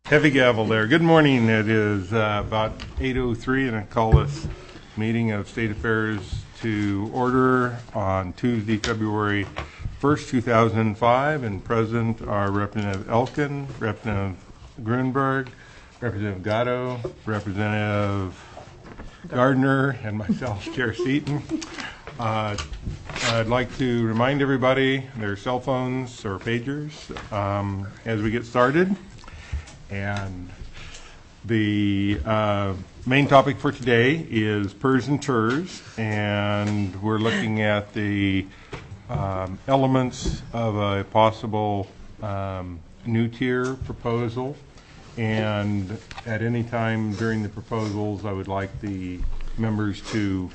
Heavy gavel there. Good morning. It is about 8:03, and I call this meeting of State Affairs to order on Tuesday, February 1st, 2005. And present are Representative Elkin, Representative Grunberg, Representative Gatto, Representative Gardner, and myself, Chair Seaton. I'd like to remind everybody their cell phones or pagers as we get started. And the main topic for today is PERS and TERS, and we're looking at the elements of a possible new tier proposal. And at any time during the proposals, I would like the members to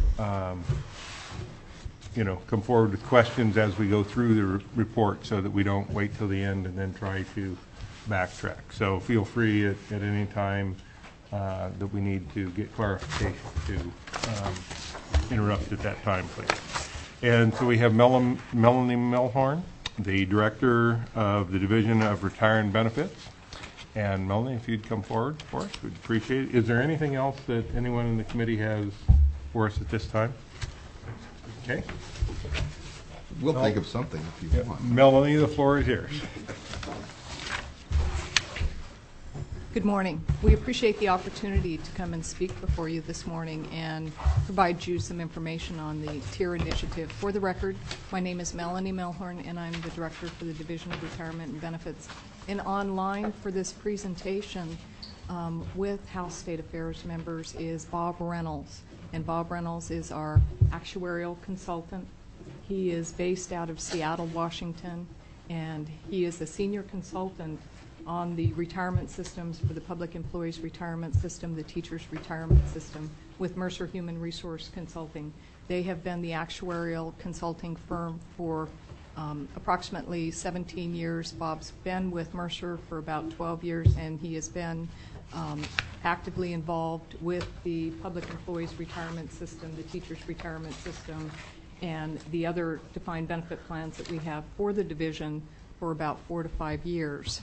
come forward with questions as we go through the report, so that we don't wait till the end and then try to backtrack. So feel free at any time that we need to get clarification to interrupt at that time, please. And so we have Melanie Melhorn, the Director of the Division of Retirement Benefits. And Melanie, if you'd come forward for us, we'd appreciate it. Is there anything else that anyone in the committee has for us at this time? Okay. We'll think of something if you want. Melanie, the floor is yours. Good morning. We appreciate the opportunity to come and speak before you this morning and provide you some information on the TIER initiative. For the record, my name is Melanie Melhorn, and I'm the Director for the Division of Retirement and Benefits. And online for this presentation with House State Affairs members is Bob Reynolds. And Bob Reynolds is our actuarial consultant. He is based out of Seattle, Washington, and he is a senior consultant on the retirement systems for the Public Employees Retirement System, the Teachers Retirement System, with Mercer Human Resource Consulting. They have been the actuarial consulting firm for approximately 17 years. Bob's been with Mercer for about 12 years, and he has been actively involved with the Public Employees Retirement System, the Teachers Retirement System, and the other defined benefit plans that we have for the division for about 4 to 5 years.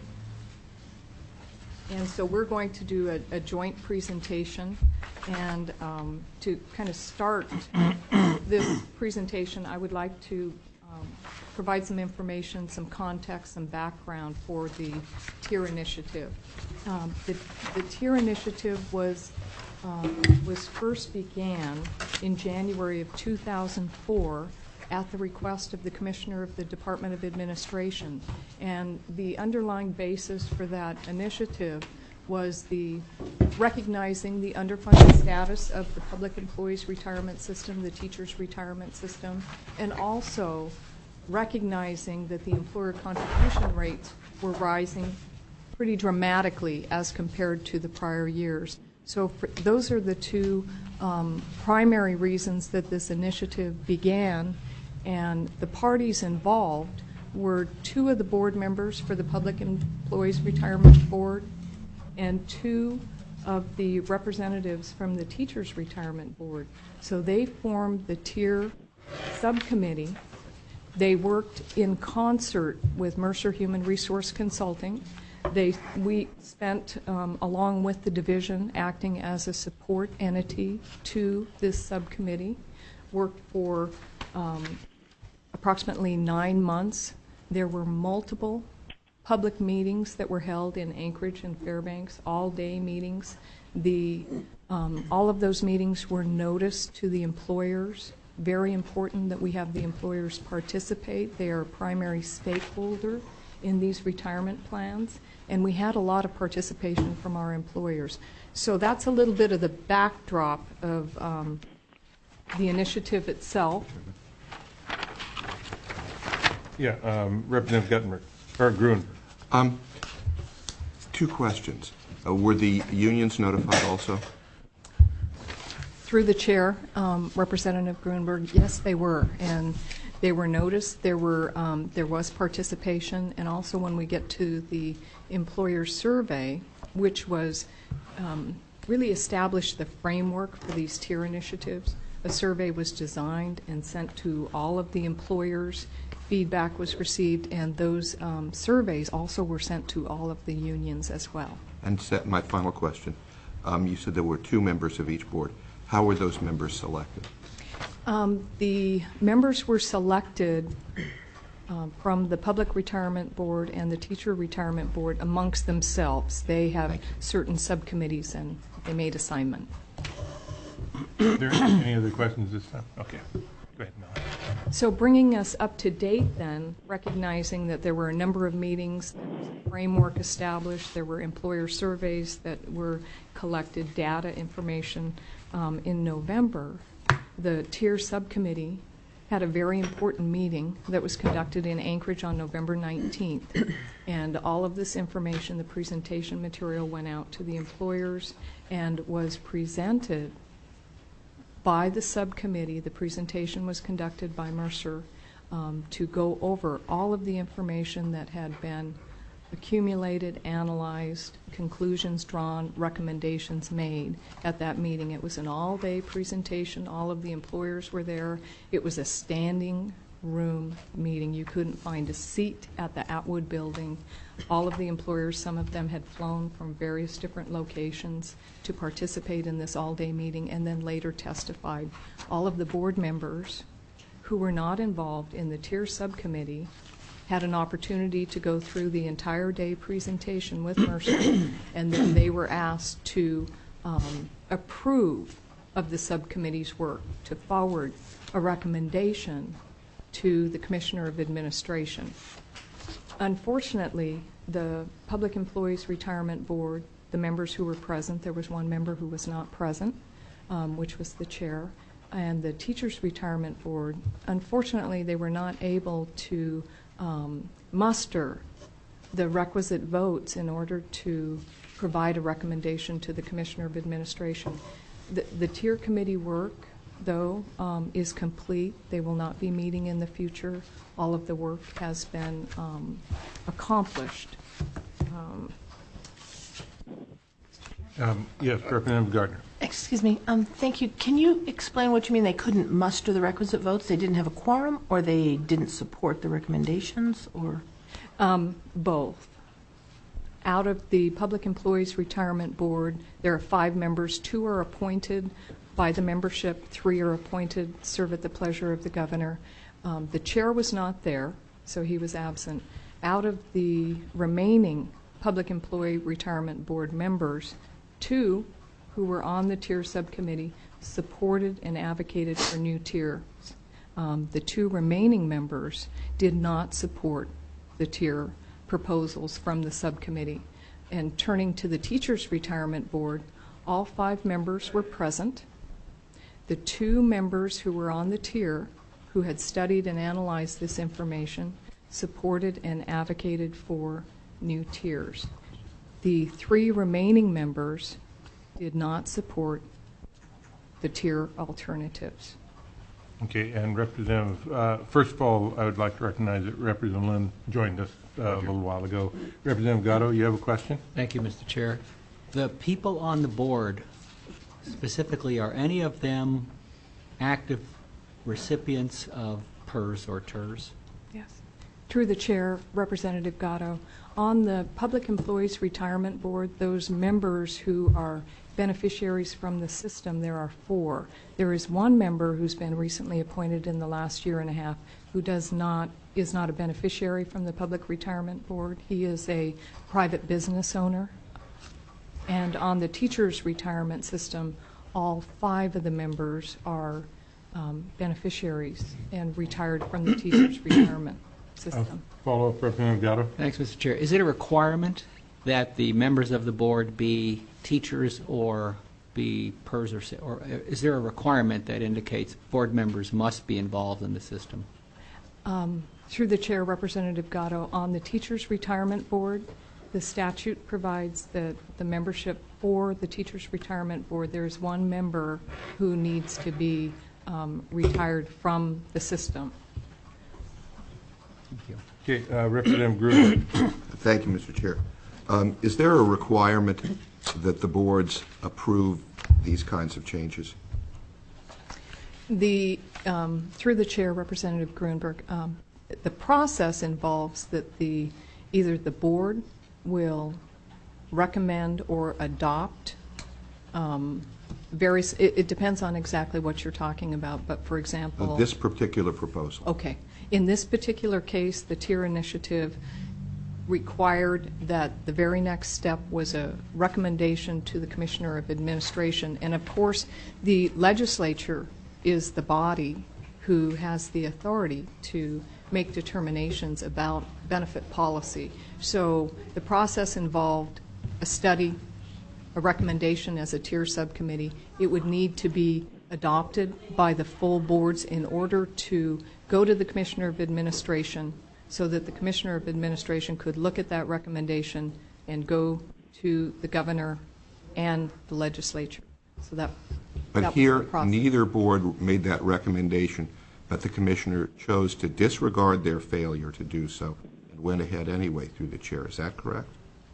And so we're going to do a joint presentation, and to kind of start this presentation, I would like to provide some information, some context, some background for the TIER initiative. The TIER initiative was first began in January of 2004 at the request of the Commissioner of the Department of Administration. And the underlying basis for that initiative was the recognizing the underfunded status of the Public Employees Retirement System, the Teachers Retirement System, and also recognizing that the employer contribution rates were rising pretty dramatically as compared to the prior years. So those are the two primary reasons that this initiative began. And the parties involved were 2 of the board members for the Public Employees Retirement Board and 2 of the representatives from the Teachers Retirement Board. So they formed the TIER subcommittee. They worked in concert with Mercer Human Resource Consulting. We spent, along with the division, acting as a support entity to this subcommittee, worked for approximately 9 months. There were multiple public meetings that were held in Anchorage and Fairbanks, all-day meetings. All of those meetings were noticed to the employers. Very important that we have the employers participate. They are a primary stakeholder in these retirement plans, and we had a lot of participation from our employers. So that's a little bit of the backdrop of the initiative itself. Yeah, Representative Guttenberg, or Gruen. 2 questions. Were the unions notified also? Through the chair, Representative Grunberg, yes, they were, and they were noticed. There was participation, and also when we get to the employer survey, which was really established the framework for these TIER initiatives. A survey was designed and sent to all of the employers feedback was received, and those surveys also were sent to all of the unions as well. And my final question. You said there were 2 members of each board. How were those members selected? The members were selected from the Public Retirement Board and the Teacher Retirement Board amongst themselves. They have certain subcommittees, and they made assignment. Are there any other questions this time? Okay. Go ahead, Melanie. So bringing us up to date then, recognizing that there were a number of meetings, there was a framework established, there were employer surveys that were collected, data information in November, the TIER subcommittee had a very important meeting that was conducted in Anchorage on November 19th. And all of this information, the presentation material, went out to the employers and was presented by the subcommittee. The presentation was conducted by Mercer to go over all of the information that had been accumulated, analyzed, conclusions drawn, recommendations made at that meeting. It was an all-day presentation. All of the employers were there. It was a standing room meeting. You couldn't find a seat at the Atwood building. All of the employers, some of them had flown from various different locations to participate in this all-day meeting and then later testified. All of the board members who were not involved in the TIER subcommittee had an opportunity to go through the entire day presentation with Mercer, and then they were asked to approve of the subcommittee's work, to forward a recommendation to the Commissioner of Administration. Unfortunately, the Public Employees Retirement Board, the members who were present, there was one member who was not present, which was the chair, and the Teachers Retirement Board, unfortunately, they were not able to muster the requisite votes in order to provide a recommendation to the Commissioner of Administration. The TIER committee work, though, is complete. They will not be meeting in the future. All of the work has been accomplished. Yes, Representative Gardner. Excuse me. Thank you. Can you explain what you mean they couldn't muster the requisite votes? They didn't have a quorum, or they didn't support the recommendations, or? Both. Out of the Public Employees Retirement Board, there are 5 members. 2 are appointed by the membership. 3 are appointed, serve at the pleasure of the governor. The chair was not there, so he was absent. Out of the remaining Public Employee Retirement Board members, 2 who were on the TIER subcommittee supported and advocated for new tiers. The 2 remaining members did not support the TIER proposals from the subcommittee. And turning to the Teachers Retirement Board, all 5 members were present. The 2 members who were on the TIER, who had studied and analyzed this information, supported and advocated for new tiers. The 3 remaining members did not support the TIER alternatives. Okay, and Representative, first of all, I would like to recognize that Representative Lynn joined us a little while ago. Representative Gatto, you have a question? Thank you, Mr. Chair. The people on the board, specifically, are any of them active recipients of PERS or TERS? Yes. Through the chair, Representative Gatto, on the Public Employees Retirement Board, those members who are beneficiaries from the system, there are 4. There is 1 member who's been recently appointed in the last year and a half who is not a beneficiary from the Public Retirement Board. He is a private business owner. And on the Teachers Retirement System, all 5 of the members are beneficiaries and retired from the Teachers Retirement System. Follow up, Representative Gatto. Thanks, Mr. Chair. Is it a requirement that the members of the board be teachers or be PERS, or is there a requirement that indicates board members must be involved in the system? Through the chair, Representative Gatto, on the Teachers Retirement Board, the statute provides that the membership for the Teachers Retirement Board, there's 1 member who needs to be retired from the system. Thank you. Okay, Representative Gruber. Thank you, Mr. Chair. Is there a requirement that the boards approve these kinds of changes? Through the chair, Representative Grunberg, the process involves that either the board will recommend or adopt various, it depends on exactly what you're talking about, but for example... This particular proposal. Okay. In this particular case, the TIER initiative required that the very next step was a recommendation to the Commissioner of Administration. And of course, the legislature is the body who has the authority to make determinations about benefit policy. So the process involved a study, a recommendation as a TIER subcommittee. It would need to be adopted by the full boards in order to go to the Commissioner of Administration so that the Commissioner of Administration could look at that recommendation and go to the governor and the legislature. So that But was here, the process. neither board made that recommendation, but the commissioner chose to disregard their failure to do so and went ahead anyway through the chair. Is that correct?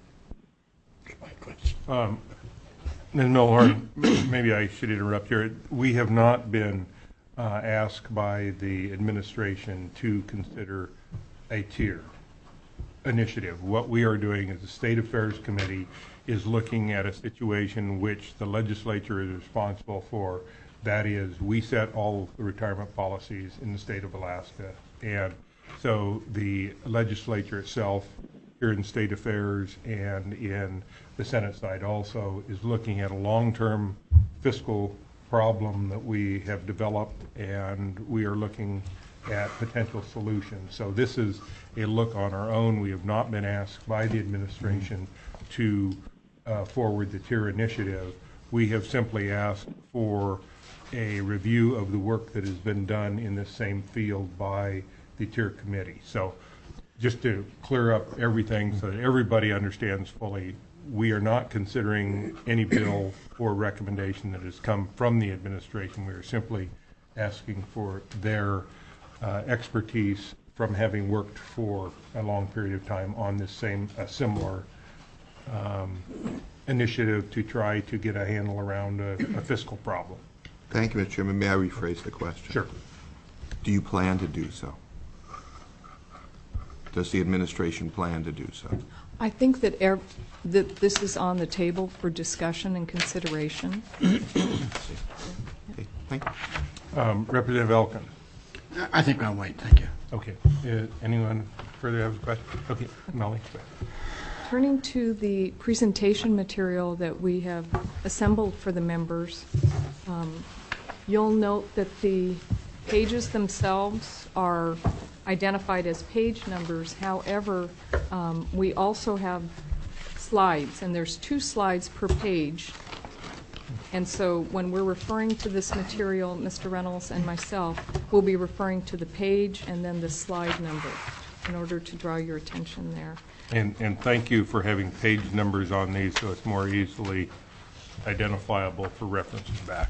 Ms. Milhorn, maybe I should interrupt here. We have not been asked by the administration to consider a TIER initiative. What we are doing as the State Affairs Committee is looking at a situation which the legislature is responsible for. That is, we set all the retirement policies in the state of Alaska. And so the legislature itself here in State Affairs and in the Senate side also is looking at a long-term fiscal problem that we have developed, and we are looking at potential solutions. So this is a look on our own. We have not been asked by the administration to forward the TIER initiative. We have simply asked for a review of the work that has been done in this same field by the TIER committee. So just to clear up everything so that everybody understands fully, we are not considering any bill or recommendation that has come from the administration. We are simply asking for their expertise from having worked for a long period of time on this similar initiative to try to get a handle around a fiscal problem. Thank you, Mr. Chairman. May I rephrase the question? Sure. Do you plan to do so? Does the administration plan to do so? I think that this is on the table for discussion and consideration. Okay, thank you. Representative Elkin. I think I'll wait, thank you. Okay. Anyone further have a question? Okay, Molly. Turning to the presentation material that we have assembled for the members, you'll note that the pages themselves are identified as page numbers. However, we also have slides, and there's 2 slides per page. And so when we're referring to this material, Mr. Reynolds and myself will be referring to the page and then the slide number in order to draw your attention there. And thank you for having page numbers on these so it's more easily identifiable for references back.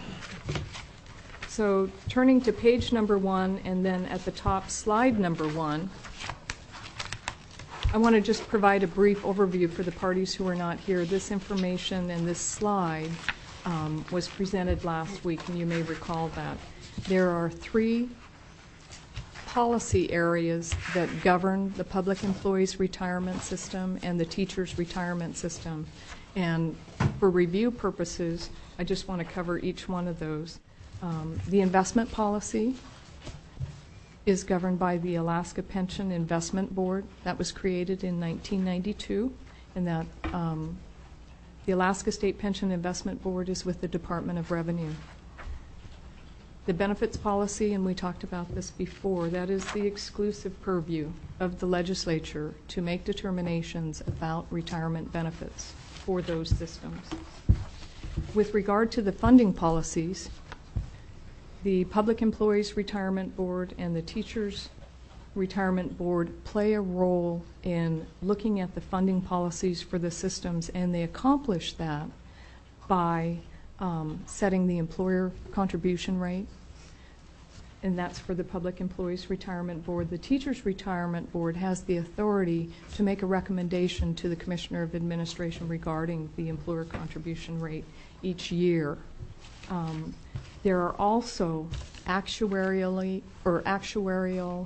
So turning to page number 1 and then at the top slide number 1, I want to just provide a brief overview for the parties who are not here. This information and this slide was presented last week, and you may recall that. There are 3 policy areas that govern the public employees retirement system and the teachers retirement system. And for review purposes, I just want to cover each one of those. The investment policy is governed by the Alaska Pension Investment Board. That was created in 1992, and that the Alaska State Pension Investment Board is with the Department of Revenue. The benefits policy, and we talked about this before, that is the exclusive purview of the legislature to make determinations about retirement benefits for those systems. With regard to the funding policies, the Public Employees Retirement Board and the Teachers Retirement Board play a role in looking at the funding policies for the systems, and they accomplish that by setting the employer contribution rate, and that's for the Public Employees Retirement Board. The Teachers Retirement Board has the authority to make a recommendation to the Commissioner of Administration regarding the employer contribution rate each year. There are also actuarial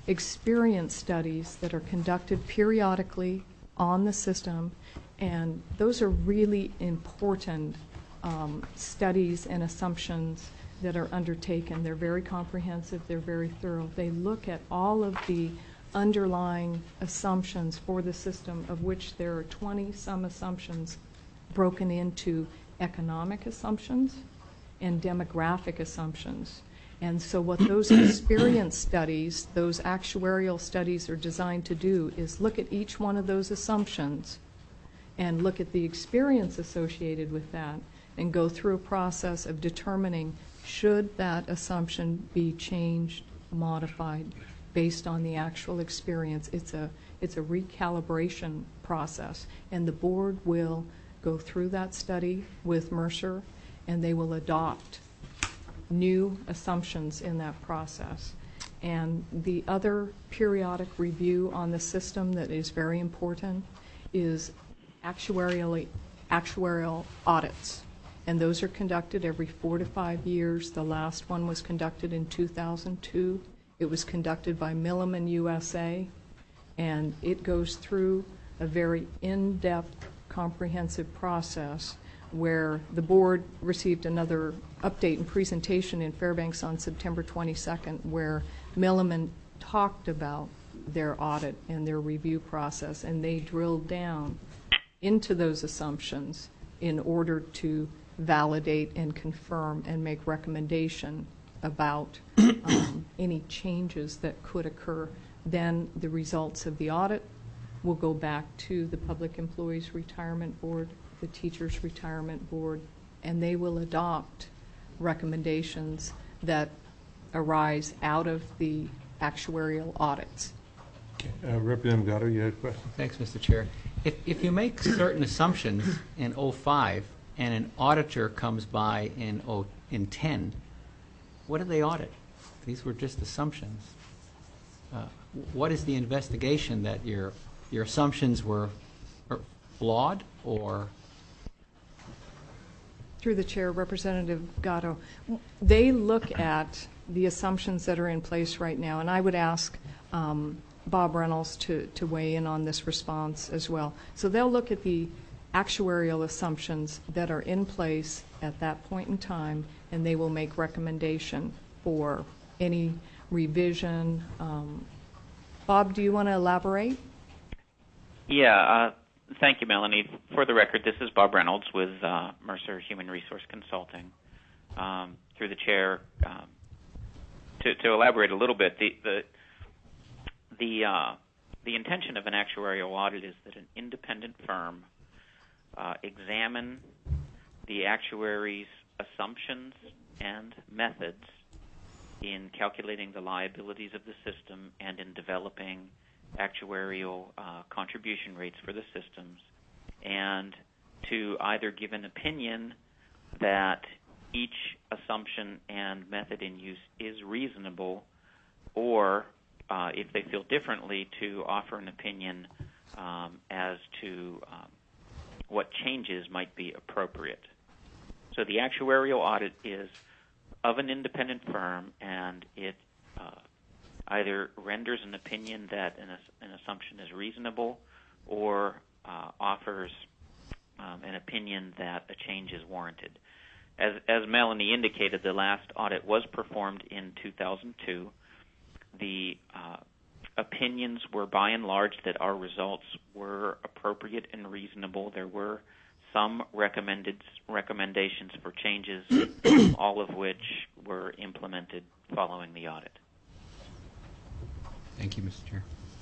experience studies that are conducted periodically on the system, and those are really important studies and assumptions that are undertaken. They're very comprehensive, they're very thorough. They look at all of the underlying assumptions for the system, of which there are 20-some assumptions broken into economic assumptions and demographic assumptions. And so what those experience studies, those actuarial studies are designed to do is look at each one of those assumptions and look at the experience associated with that and go through a process of determining should that assumption be changed, modified based on the actual experience. It's a recalibration process, and the board will go through that study with Mercer, and they will adopt new assumptions in that process. And the other periodic review on the system that is very important is actuarial audits. And those are conducted every 4 to 5 years. The last one was conducted in 2002. It was conducted by Milliman USA, and it goes through a very in-depth, comprehensive process where the board received another update and presentation in Fairbanks on September 22nd, where Milliman talked about their audit and their review process, and they drilled down into those assumptions in order to validate and confirm and make recommendation about any changes that could occur. Then the results of the audit will go back to the Public Employees Retirement Board, the Teachers Retirement Board, and they will adopt recommendations that arise out of the actuarial audits. Representative Gatto, you had a question? Thanks, Mr. Chair. If you make certain assumptions in 05 and an auditor comes by in 10, what do they audit? These were just assumptions. What is the investigation that your assumptions were flawed or? Through the chair, Representative Gatto, they look at the assumptions that are in place right now, and I would ask Bob Reynolds to weigh in on this response as well. So they'll look at the actuarial assumptions that are in place at that point in time, and they will make recommendation for any revision. Bob, do you want to elaborate? Yeah, thank you, Melanie. For the record, this is Bob Reynolds with Mercer Human Resource Consulting. Through the chair, to elaborate a little bit, the intention of an actuarial audit is that an independent firm examine the actuary's assumptions and methods in calculating the liabilities of the system and in developing actuarial contribution rates for the systems, and to either give an opinion that each assumption and method in use is reasonable, or if they feel differently, to offer an opinion as to what changes might be appropriate. So the actuarial audit is of an independent firm, and it either renders an opinion that an assumption is reasonable or offers an opinion that a change is warranted. As Melanie indicated, the last audit was performed in 2002. The opinions were by and large that our results were appropriate and reasonable. There were some recommendations for changes, all of which were implemented following the audit. Thank you, Mr. Chair.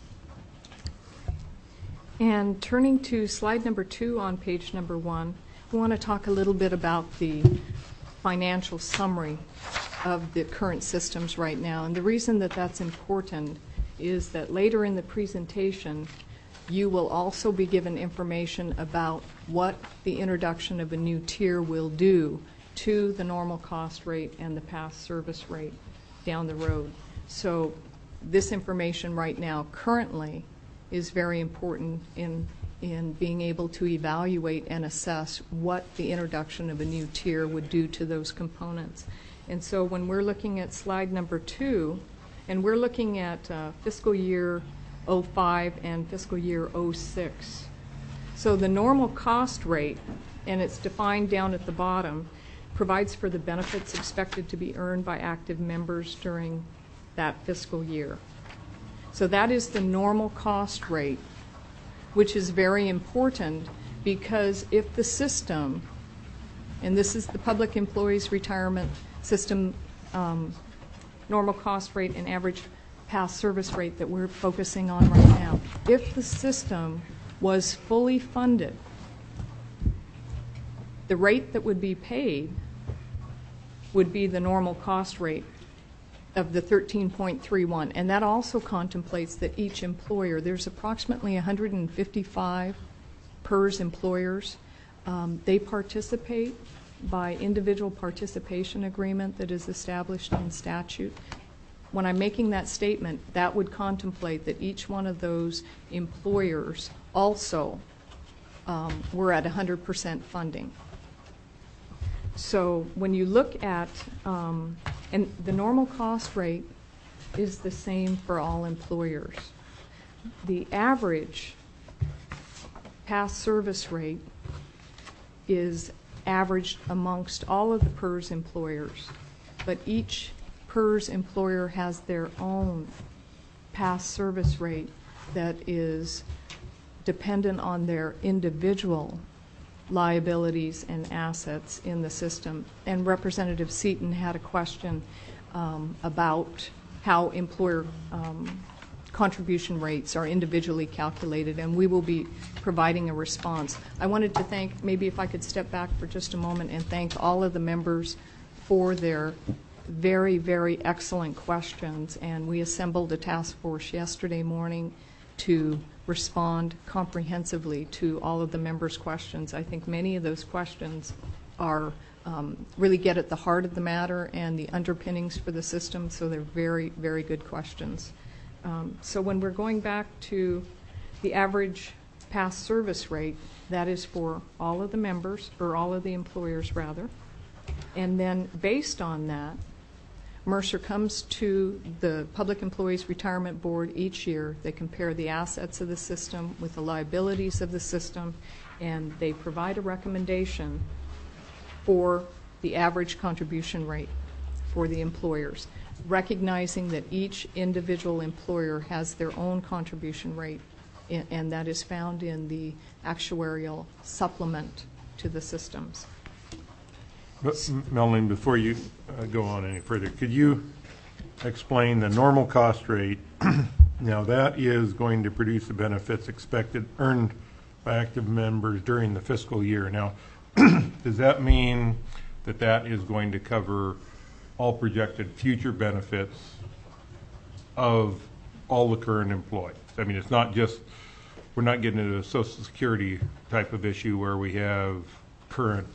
And turning to slide number 2 on page number 1, we want to talk a little bit about the financial summary of the current systems right now. And the reason that that's important is that later in the presentation, you will also be given information about what the introduction of a new tier will do to the normal cost rate and the past service rate down the road. So this information right now currently is very important in being able to evaluate and assess what the introduction of a new tier would do to those components. And so when we're looking at slide number 2, And we're looking at fiscal year '05 and fiscal year '06. So the normal cost rate, and it's defined down at the bottom, provides for the benefits expected to be earned by active members during that fiscal year. So that is the normal cost rate, which is very important because if the system, and this is the Public Employees Retirement System normal cost rate and average past service rate that we're focusing on right now, if the system was fully funded, the rate that would be paid would be the normal cost rate of the 13.31, and that also contemplates that each employer, there's approximately 155 PERS employers. They participate by individual participation agreement that is established in statute. When I'm making that statement, that would contemplate that each one of those employers also were at 100% funding. So when you look at, and the normal cost rate is the same for all employers. The average past service rate is averaged amongst all of the PERS employers, but each PERS employer has their own past service rate that is dependent on their individual liabilities and assets in the system. And Representative Seaton had a question about how employer contribution rates are individually calculated, and we will be providing a response. I wanted to thank, maybe if I could step back for just a moment and thank all of the members for their very, very excellent questions. And we assembled a task force yesterday morning to respond comprehensively to all of the members' questions. I think many of those questions are really get at the heart of the matter and the underpinnings for the system, so they're very, very good questions. So when we're going back to the average past service rate, that is for all of the members, or all of the employers rather. And then based on that, Mercer comes to the Public Employees Retirement Board each year. They compare the assets of the system with the liabilities of the system, and they provide a recommendation for the average contribution rate for the employers, recognizing that each individual employer has their own contribution rate, and that is found in the actuarial supplement to the systems. But, Melanie, before you go on any further, could you explain the normal cost rate? Now, that is going to produce the benefits expected earned by active members during the fiscal year. Now, does that mean that that is going to cover all projected future benefits of all the current employees? I mean, it's not just, we're not getting into a Social Security type of issue where we have current,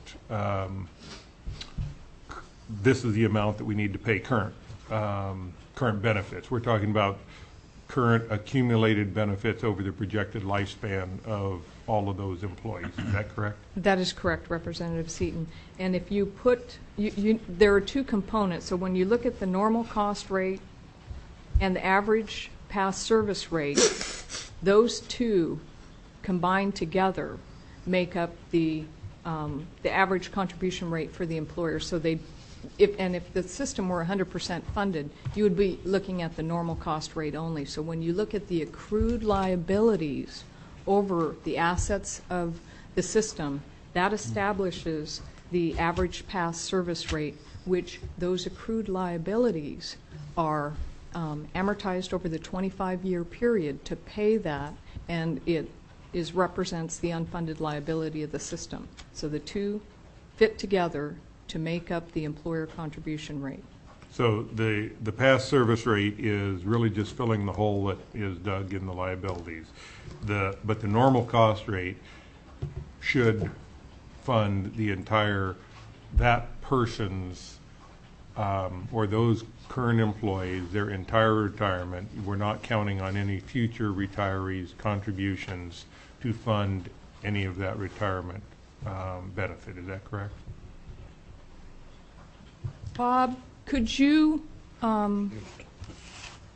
this is the amount that we need to pay current benefits. We're talking about current accumulated benefits over the projected lifespan of all of those employees. Is that correct? That is correct, Representative Seaton. And if you put, there are two components. So when you look at the normal cost rate and the average past service rate, those two combined together make up the average contribution rate for the employer. So they, if the system were 100% funded, you would be looking at the normal cost rate only. So when you look at the accrued liabilities over the assets of the system, that establishes the average past service rate, which those accrued liabilities are amortized over the 25-year period to pay that, and it represents the unfunded liability of the system. So the two fit together to make up the employer contribution rate. So the past service rate is really just filling the hole that is dug in the liabilities. But the normal cost rate should fund the entire, that person's or those current employees, their entire retirement. We're not counting on any future retirees' contributions to fund any of that retirement benefit. Is that correct? Bob, could you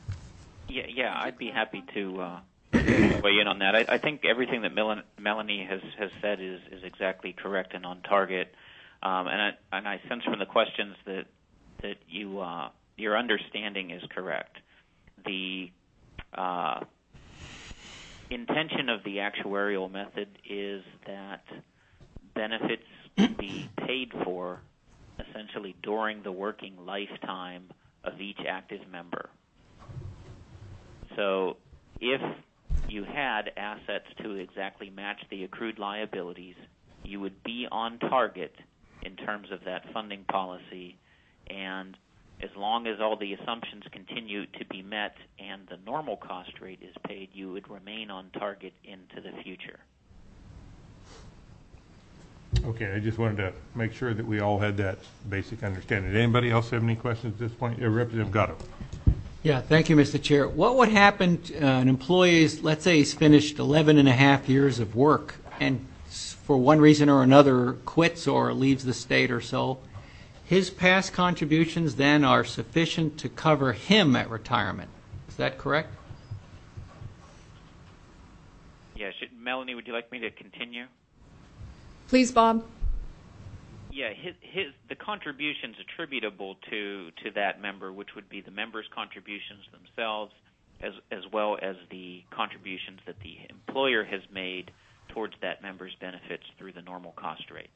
Yeah, I'd be happy to weigh in on that. I think everything that Melanie has said is exactly correct and on target. And I sense from the questions that your understanding is correct. The intention of the actuarial method is that benefits be paid for essentially during the working lifetime of each active member. So if you had assets to exactly match the accrued liabilities, you would be on target in terms of that funding policy, and as long as all the assumptions continue to be met and the normal cost rate is paid, you would remain on target into the future. Okay, I just wanted to make sure that we all had that basic understanding. Did anybody else have any questions at this point? Representative Gatto. Yeah, thank you, Mr. Chair. What would happen to an employee, let's say he's finished 11 and a half years of work and for one reason or another quits or leaves the state or so, his past contributions then are sufficient to cover him at retirement. Is that correct? Yeah, Melanie, would you like me to continue? Please, Bob. Yeah, the contributions attributable to that member, which would be the member's contributions themselves, as well as the contributions that the employer has made towards that member's benefits through the normal cost rate.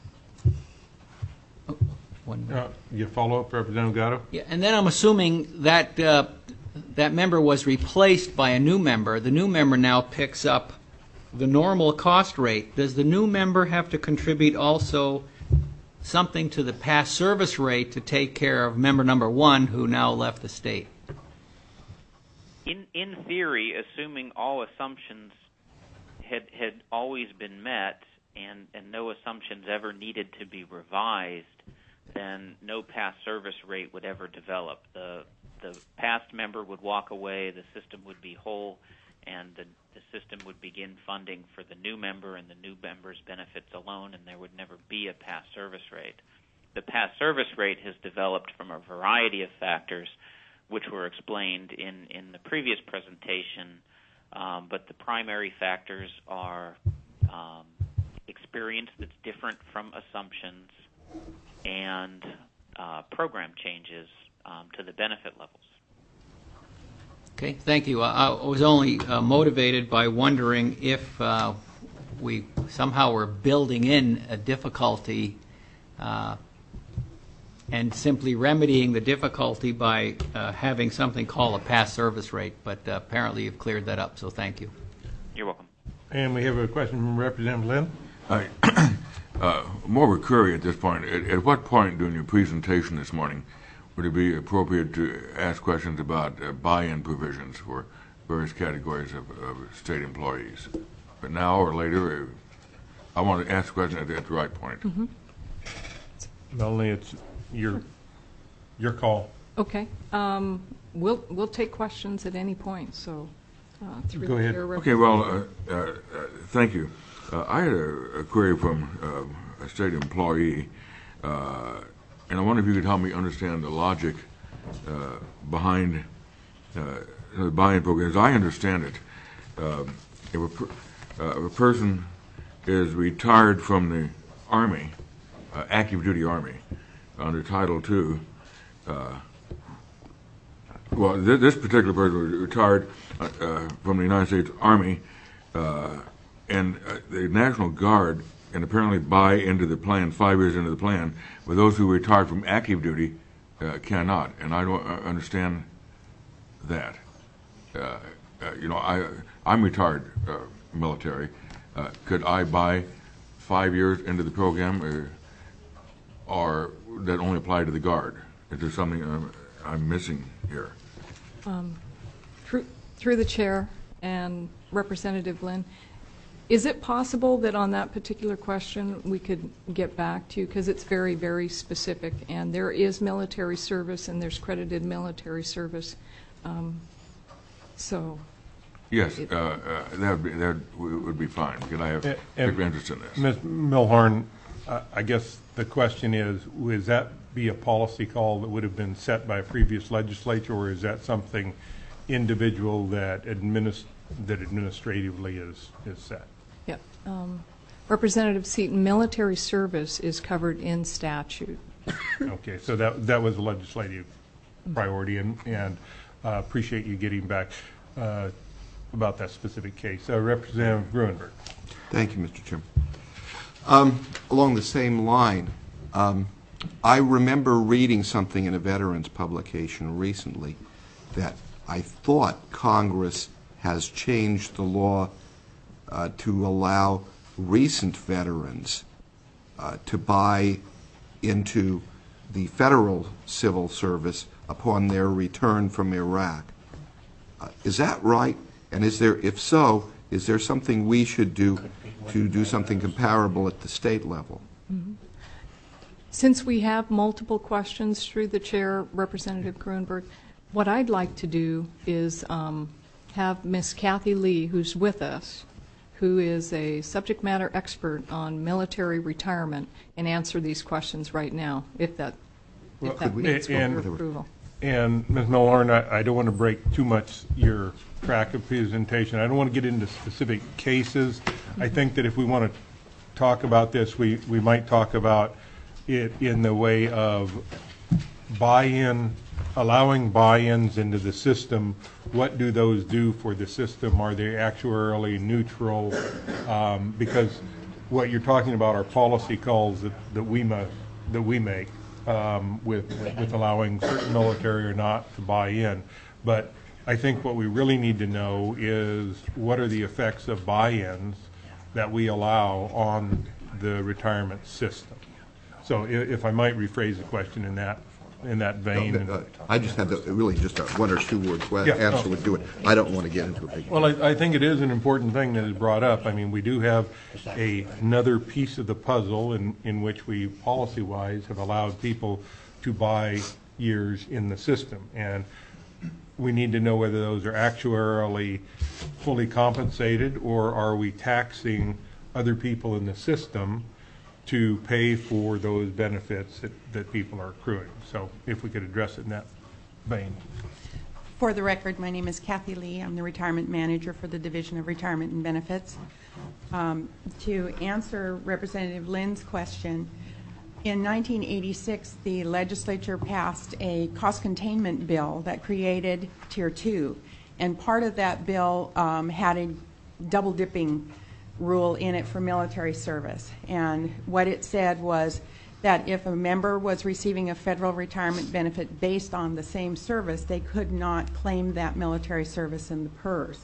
You follow up, Representative Gatto? Yeah, and then I'm assuming that that member was replaced by a new member. The new member now picks up the normal cost rate. Does the new member have to contribute also something to the past service rate to take care of member number one who now left the state? In theory, assuming all assumptions had always been met and no assumptions ever needed to be revised, then no past service rate would ever develop. The past member would walk away, the system would be whole, and the system would begin funding for the new member and the new member's benefits alone, and there would never be a past service rate. The past service rate has developed from a variety of factors, which were explained in the previous presentation, but the primary factors are experience that's different from assumptions and program changes to the benefit levels. Okay, thank you. I was only motivated by wondering if we somehow were building in a difficulty and simply remedying the difficulty by having something called a past service rate, but apparently you've cleared that up, so thank you. You're welcome. And we have a question from Representative Lynn. More of a query at this point. At what point during your presentation this morning would it be appropriate to ask questions about buy-in provisions for various categories of state employees? But now or later, I want to ask a question at the right point. Mm-hmm. Melanie, it's your call. Okay. We'll take questions at any point. So through Go ahead. Okay. Well, thank you. I had a query from a state employee, and I wonder if you could help me understand the logic behind the buy-in program. As I understand it, if a person is retired from the Army, active duty Army, under Title II, well, this particular person was retired from the United States Army, and the National Guard can apparently buy into the plan 5 years into the plan, but those who retired from active duty cannot, and I don't understand that. I'm retired military. Could I buy 5 years into the program, or that only apply to the Guard? Is there something I'm missing here? Through the chair and Representative Lynn, is it possible that on that particular question we could get back to you, because it's very, very specific, and there is military service and there's credited military service. So yes, that would be fine, because I have big interest in this. Ms. Milhorn, I guess the question is, would that be a policy call that would have been set by a previous legislature, or is that something individual that administratively is set. Yep. Representative Seaton, military service is covered in statute. Okay, so that was a legislative priority, and appreciate you getting back about that specific case. Representative Gruenberg. Thank you, Mr. Chairman. Along the same line, I remember reading something in a veterans publication recently that I thought Congress has changed the law to allow recent veterans to buy into the federal civil service upon their return from Iraq. Is that right? And if so, is there something we should do to do something comparable at the state level? Mm-hmm. Since we have multiple questions through the chair, Representative Gruenberg, what I'd like to do is have Ms. Kathy Lee, who's with us, who is a subject matter expert on military retirement, and answer these questions right now, if that meets with your approval. And Ms. Milhorn, I don't want to break too much your track of presentation. I don't want to get into specific cases. I think that if we want to talk about this, we might talk about it in the way of buy-in, allowing buy-ins into the system. What do those do for the system? Are they actuarially neutral? Because what you're talking about are policy calls that we make with allowing certain military or not to buy in. But I think what we really need to know is what are the effects of buy-ins that we allow on the retirement system. So if I might rephrase the question in that vein. I just had really just a one or two word answer would do it. I don't want to get into a big. Well, I think it is an important thing that is brought up. I mean, we do have another piece of the puzzle in which we policy-wise have allowed people to buy years in the system, and we need to know whether those are actuarially fully compensated, or are we taxing other people in the system to pay for those benefits that people are accruing. So if we could address it in that vein. For the record, my name is Kathy Lee. I'm the retirement manager for the Division of Retirement and Benefits. To answer Representative Lynn's question, in 1986, the legislature passed a cost containment bill that created Tier 2. And part of that bill had a double dipping rule in it for military service. And what it said was that if a member was receiving a federal retirement benefit based on the same service, they could not claim that military service in the PERS.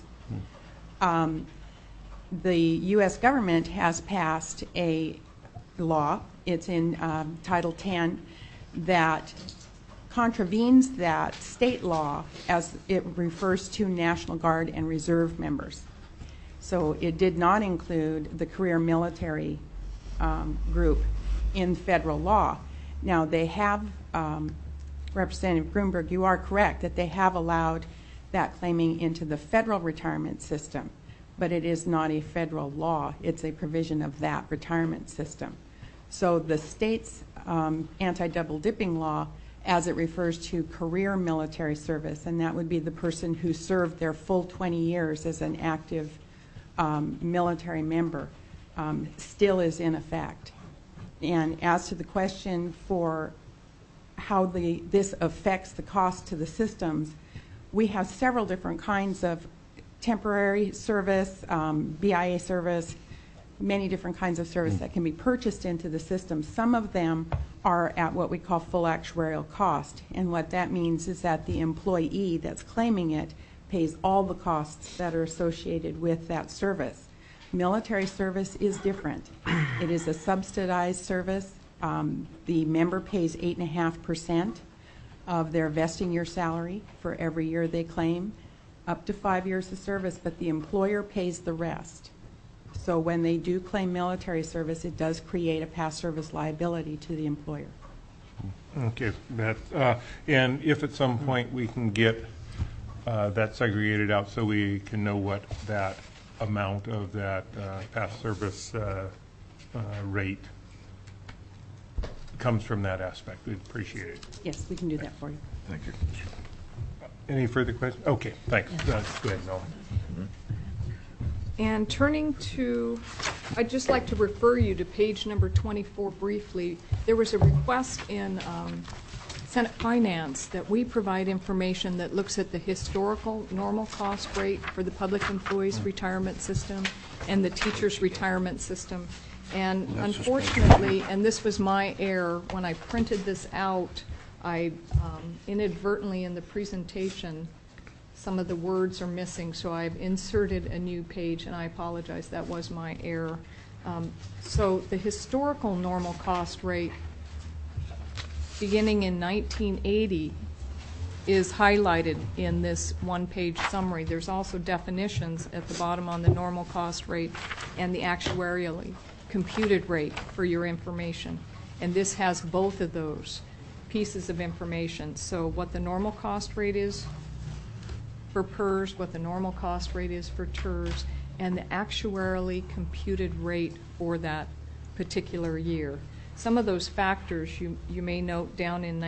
The U.S. government has passed a law, it's in Title 10, that contravenes that state law as it refers to National Guard and Reserve members. So it did not include the career military group in federal law. Now they have, Representative Gruenberg, you are correct that they have allowed that claiming into the federal retirement system, but it is not a federal law. It's a provision of that retirement system. So the state's anti-double dipping law, as it refers to career military service, and that would be the person who served their full 20 years as an active military member, still is in effect. And as to the question for how this affects the cost to the systems, we have several different kinds of temporary service, BIA service, many different kinds of service that can be purchased into the system. Some of them are at what we call full actuarial cost. And what that means is that the employee that's claiming it pays all the costs that are associated with that service. Military service is different. It is a subsidized service. The member pays 8.5% of their vesting year salary for every year they claim, up to 5 years of service, but the employer pays the rest. So when they do claim military service, it does create a past service liability to the employer. Okay, and if at some point we can get that segregated out so we can know what that amount of that past service rate comes from that aspect, we'd appreciate it. Yes, we can do that for you. Thank you. Any further questions? Okay, thanks. Go ahead, Nolan. And turning to, I'd just like to refer you to page number 24 briefly. There was a request in Senate Finance that we provide information that looks at the historical normal cost rate for the public employees retirement system and the teachers retirement system. And unfortunately, and this was my error, when I printed this out, I inadvertently in the presentation, some of the words are missing, so I've inserted a new page, and I apologize, that was my error. So the historical normal cost rate beginning in 1980 is highlighted in this one-page summary. There's also definitions at the bottom on the normal cost rate and the actuarially computed rate for your information. And this has both of those pieces of information. So what the normal cost rate is for PERS, what the normal cost rate is for TERS, and the actuarially computed rate for that particular year. Some of those factors you may note down in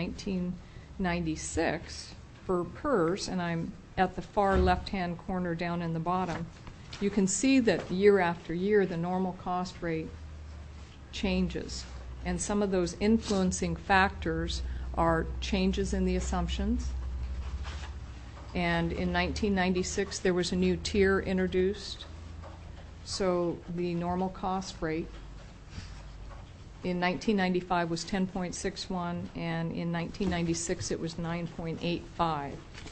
1996 for PERS, and I'm at the far left-hand corner down in the bottom, you can see that year after year the normal cost rate changes. And some of those influencing factors are changes in the assumptions. And in 1996 there was a new tier introduced. So the normal cost rate in 1995 was 10.61, and in 1996 it was 9.85.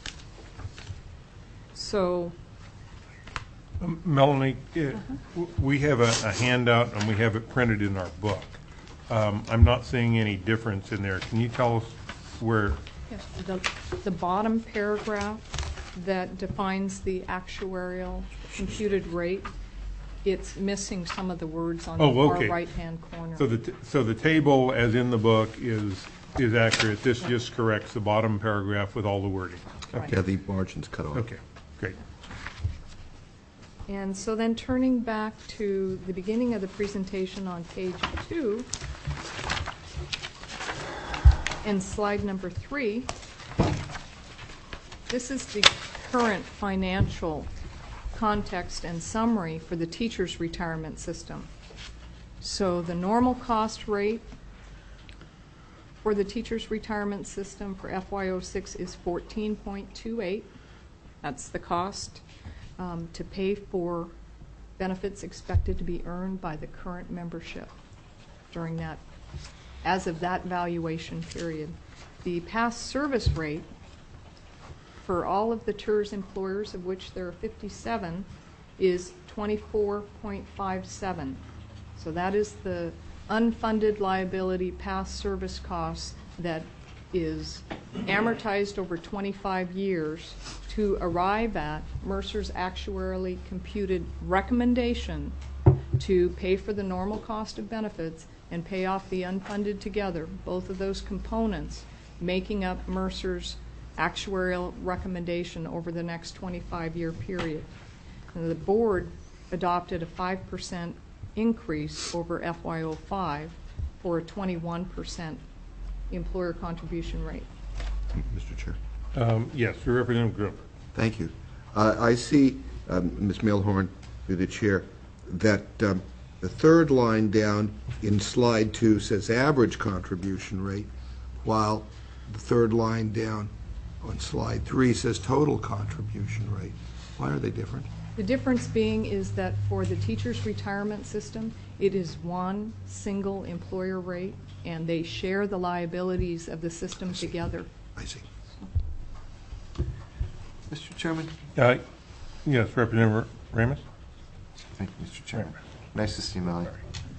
So Melanie, we have a handout and we have it printed in our book. I'm not seeing any difference in there. Can you tell us where? yes, the bottom paragraph that defines the actuarial computed rate, it's missing some of the words on the far right-hand corner. So the table, as in the book, is accurate. This just corrects the bottom paragraph with all the wording. Right. Yeah, the margin's cut off. Okay, great. And so then turning back to the beginning of the presentation on page 2, and slide number 3, this is the current financial context and summary for the teachers' retirement system. So the normal cost rate for the teachers' retirement system for FY06 is 14.28. That's the cost to pay for benefits expected to be earned by the current membership during that, as of that valuation period. The past service rate for all of the TERS employers, of which there are 57, is 24.57. So that is the unfunded liability past service costs that is amortized over 25 years to arrive at Mercer's actuarially computed recommendation to pay for the normal cost of benefits and pay off the unfunded together, both of those components making up Mercer's actuarial recommendation over the next 25-year period. And the board adopted a 5% increase over FY05 for a 21% employer contribution rate. Mr. Chair. Yes, Representative Gruber. Thank you. I see, Ms. Milhorn, through the chair, that the third line down in slide 2 says average contribution rate, while the third line down on slide 3 says total contribution rate. Why are they different? The difference being is that for the teachers' retirement system, it is one single employer rate, and they share the liabilities of the system together. I see. Mr. Chairman? Yes, Representative Ramos. Thank you, Mr. Chairman. Nice to see you, Melanie.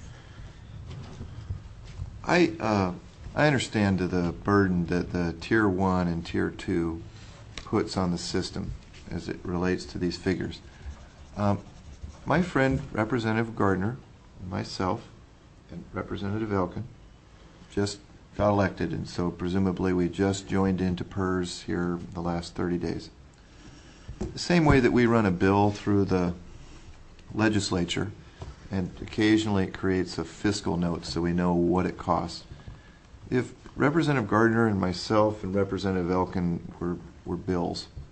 I understand the burden that the Tier 1 and Tier 2 puts on the system as it relates to these figures. My friend, Representative Gardner, and myself, and Representative Elkin just got elected, and so presumably we just joined into PERS here the last 30 days. The same way that we run a bill through the legislature, and occasionally it creates a fiscal note so we know what it costs. If Representative Gardner and myself and Representative Elkin were bills,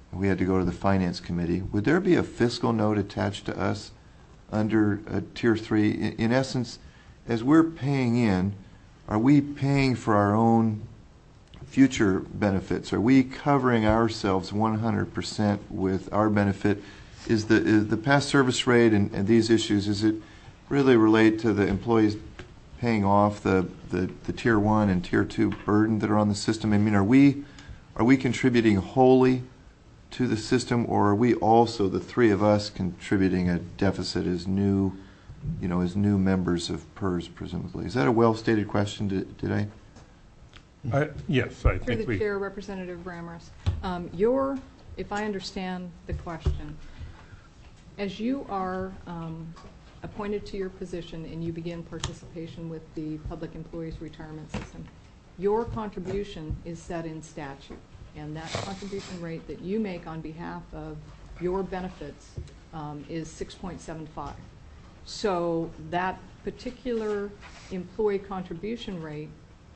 we had to go to the Finance Committee, would there be a fiscal note attached to us under Tier 3? In essence, as we're paying in, are we paying for our own future benefits? Are we covering ourselves 100% with our benefit? Is the past service rate and these issues, is it really relate to the employees paying off the Tier 1 and Tier 2 burden that are on the system? I mean, are we contributing wholly to the system, or are we also, the three of us, contributing a deficit as new members of PERS, presumably? Is that a well-stated question today? Yes, I Through think the Chair, Representative Brammer's. If I understand the question, as you are appointed to your position and you begin participation with the Public Employees Retirement System, your contribution is set in statute, and that contribution rate that you make on behalf of your benefits is 6.75. So that particular employee contribution rate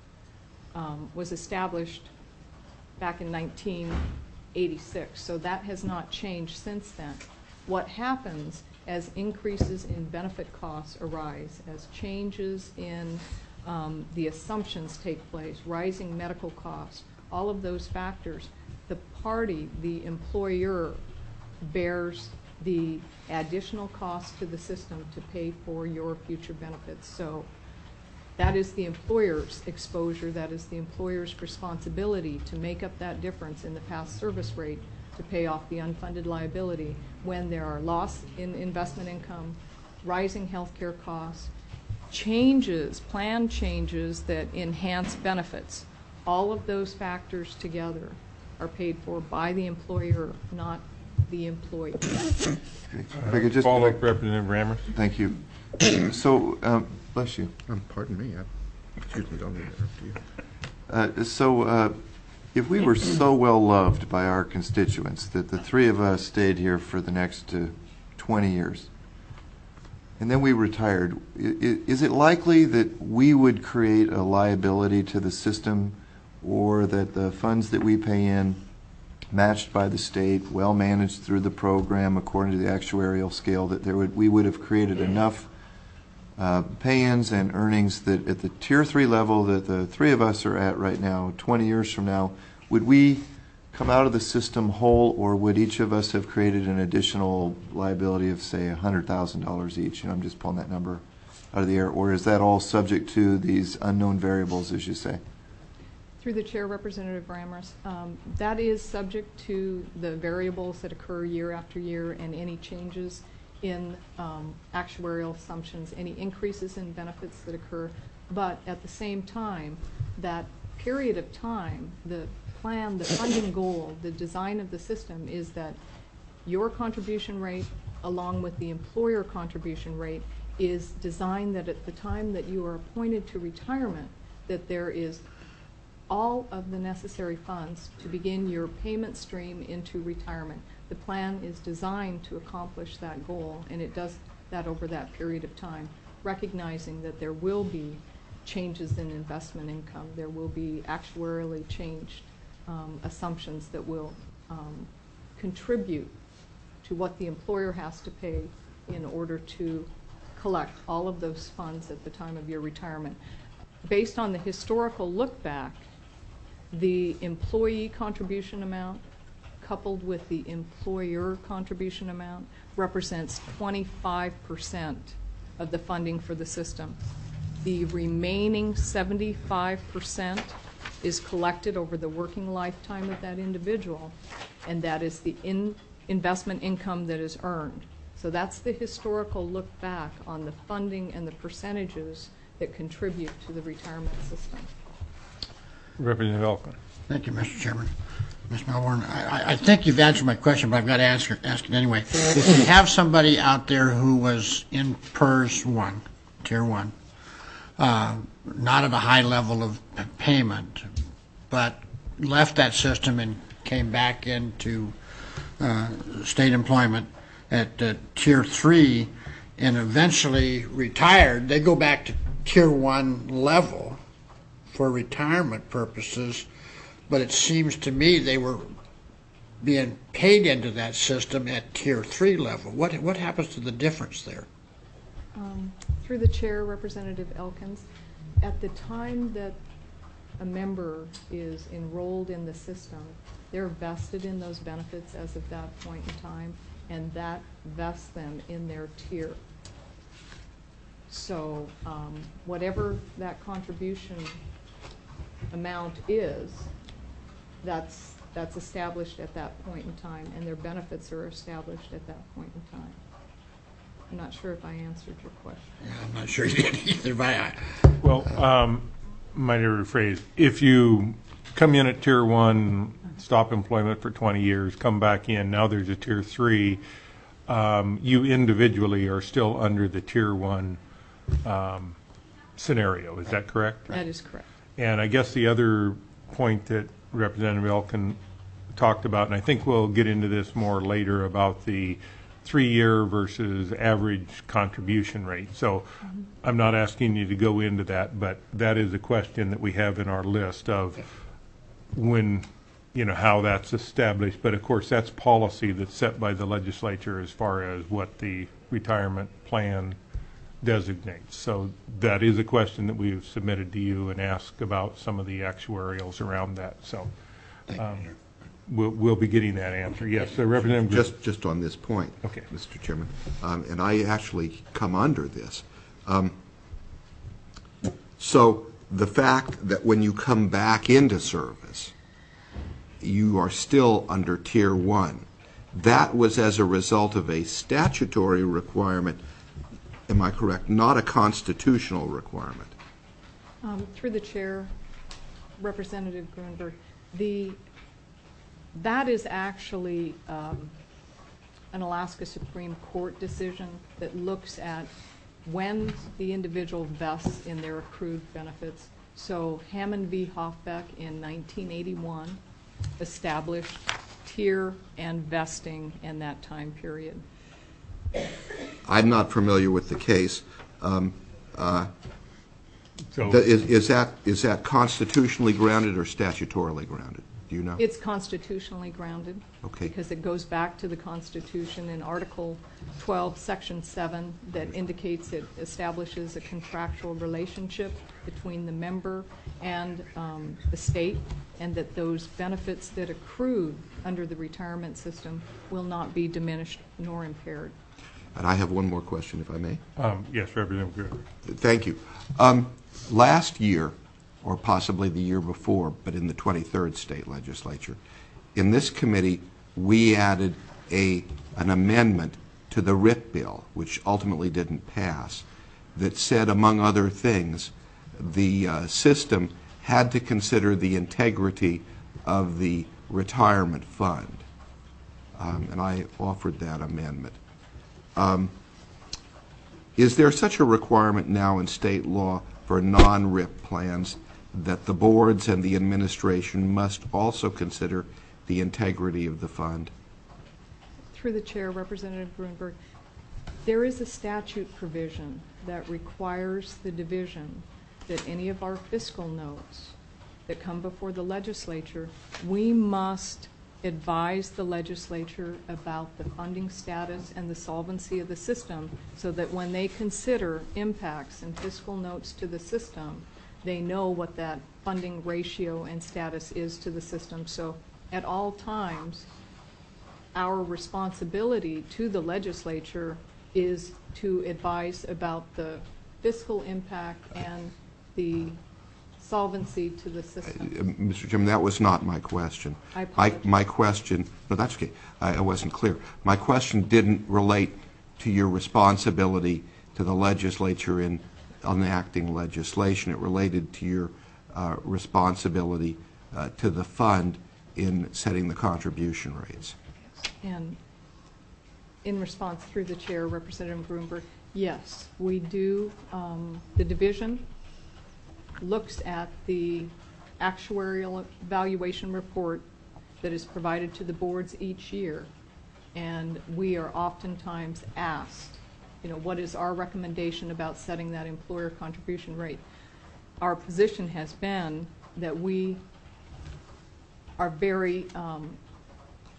was established back in 1986, so that has not changed since then. What happens as increases in benefit costs arise, as changes in the assumptions take place, rising medical costs, all of those factors, the employer, bears the additional cost to the system to pay for your future benefits. So that is the employer's exposure, that is the employer's responsibility to make up that difference in the past service rate to pay off the unfunded liability when there are loss in investment income, rising health care costs, plan changes that enhance benefits. All of those factors together are paid for by the employer, not the employee. If I could just follow up, Representative Brammer. Thank you. So, bless you. Pardon me. Excuse me, don't interrupt you. If we were so well loved by our constituents that the three of us stayed here for the next 20 years, and then we retired, is it likely that we would create a liability to the system, or that the funds that we pay in, matched by the state, well managed through the program according to the actuarial scale, that we would have created enough pay-ins and earnings that at the Tier 3 level that the three of us are at right now, 20 years from now, would we come out of the system whole, or would each of us have created an additional liability of, say, $100,000 each? And I'm just pulling that number out of the air. Or is that all subject to these unknown variables, as you say? Through the Chair, Representative Brammer, that is subject to the variables that occur year after year and any changes in actuarial assumptions, any increases in benefits that occur. But at the same time, that period of time, the plan, the funding goal, the design of the system is that your contribution rate along with the employer contribution rate is designed that at the time that you are appointed to retirement, that there is all of the necessary funds to begin your payment stream into retirement. The plan is designed to accomplish that goal, and it does that over that period of time, recognizing that there will be changes in investment income. There will be actuarially changed assumptions that will contribute to what the employer has to pay in order to collect all of those funds at the time of your retirement. Based on the historical look back, the employee contribution amount coupled with the employer contribution amount represents 25% of the funding for the system. The remaining 75% is collected over the working lifetime of that individual, and that is the investment income that is earned. So that's the historical look back on the funding and the percentages that contribute to the retirement system. Representative Elkin. Thank you, Mr. Chairman. Ms. Melbourne, I think you've answered my question, but I've got to ask it anyway. If you have somebody out there who was in PERS 1, Tier 1, not at a high level of payment, but left that system and came back into state employment at Tier 3 and eventually retired, they go back to Tier 1 level for retirement purposes, but it seems to me they were being paid into that system at Tier 3 level. What happens to the difference there? Through the chair, Representative Elkins, at the time that a member is enrolled in the system, they're vested in those benefits as of that point in time, and that vests them in their tier. So whatever that contribution amount is, that's established at that point in time, and their benefits are established at that point in time. I'm not sure if I answered your question. Yeah, I'm not sure you did either, but Well, might I rephrase? If you come in at Tier 1, stop employment for 20 years, come back in, now there's a Tier 3, you individually are still under the Tier 1 scenario. Is that correct? That is correct. And I guess the other point that Representative Elkin talked about, and I think we'll get into this more later, about the 3-year versus average contribution rate. So I'm not asking you to go into that, but that is a question that we have in our list of when, how that's established. But of course, that's policy that's set by the legislature as far as what the retirement plan designates. So that is a question that we've submitted to you and asked about some of the actuarials around that. So we'll be getting that answer. Yes, so Representative. Just on this point, okay, Mr. Chairman, and I actually come under this. So the fact that when you come back into service, you are still under Tier 1, that was as a result of a statutory requirement, am I correct, not a constitutional requirement? Through the chair, Representative Grunberg, that is actually an Alaska Supreme Court decision that looks at when the individual vests in their accrued benefits. So Hammond v. Hoffbeck in 1981 established tier and vesting in that time period. I'm not familiar with the case. So is that constitutionally grounded or statutorily grounded? Do you know? It's constitutionally grounded. Okay. Because it goes back to the Constitution in Article 12, Section 7, that indicates it establishes a contractual relationship between the member and the state, and that those benefits that accrued under the retirement system will not be diminished nor impaired. And I have one more question, if I may. yes, Representative Greer. Thank you. Last year, or possibly the year before, but in the 23rd state legislature, in this committee, we added an amendment to the RIP bill, which ultimately didn't pass, that said, among other things, the system had to consider the integrity of the retirement fund. And I offered that amendment. Is there such a requirement now in state law for non-RIP plans that the boards and the administration must also consider the integrity of the fund? Through the chair, Representative Grunberg, there is a statute provision that requires the division that any of our fiscal notes that come before the legislature, we must advise the legislature about the funding status and the solvency of the system, so that when they consider impacts and fiscal notes to the system, they know what that funding ratio and status is to the system. So at all times, our responsibility to the legislature is to advise about the fiscal impact and the solvency to the system. Mr. Chairman, that was not my question. I apologize. My question, no, that's okay. I wasn't clear. My question didn't relate to your responsibility to the legislature in enacting legislation. It related to your responsibility to the fund in setting the contribution rates. And in response, through the chair, Representative Grunberg, yes, we do. The division looks at the actuarial evaluation report that is provided to the boards each year, and we are oftentimes asked, what is our recommendation about setting that employer contribution rate? Our position has been that we are very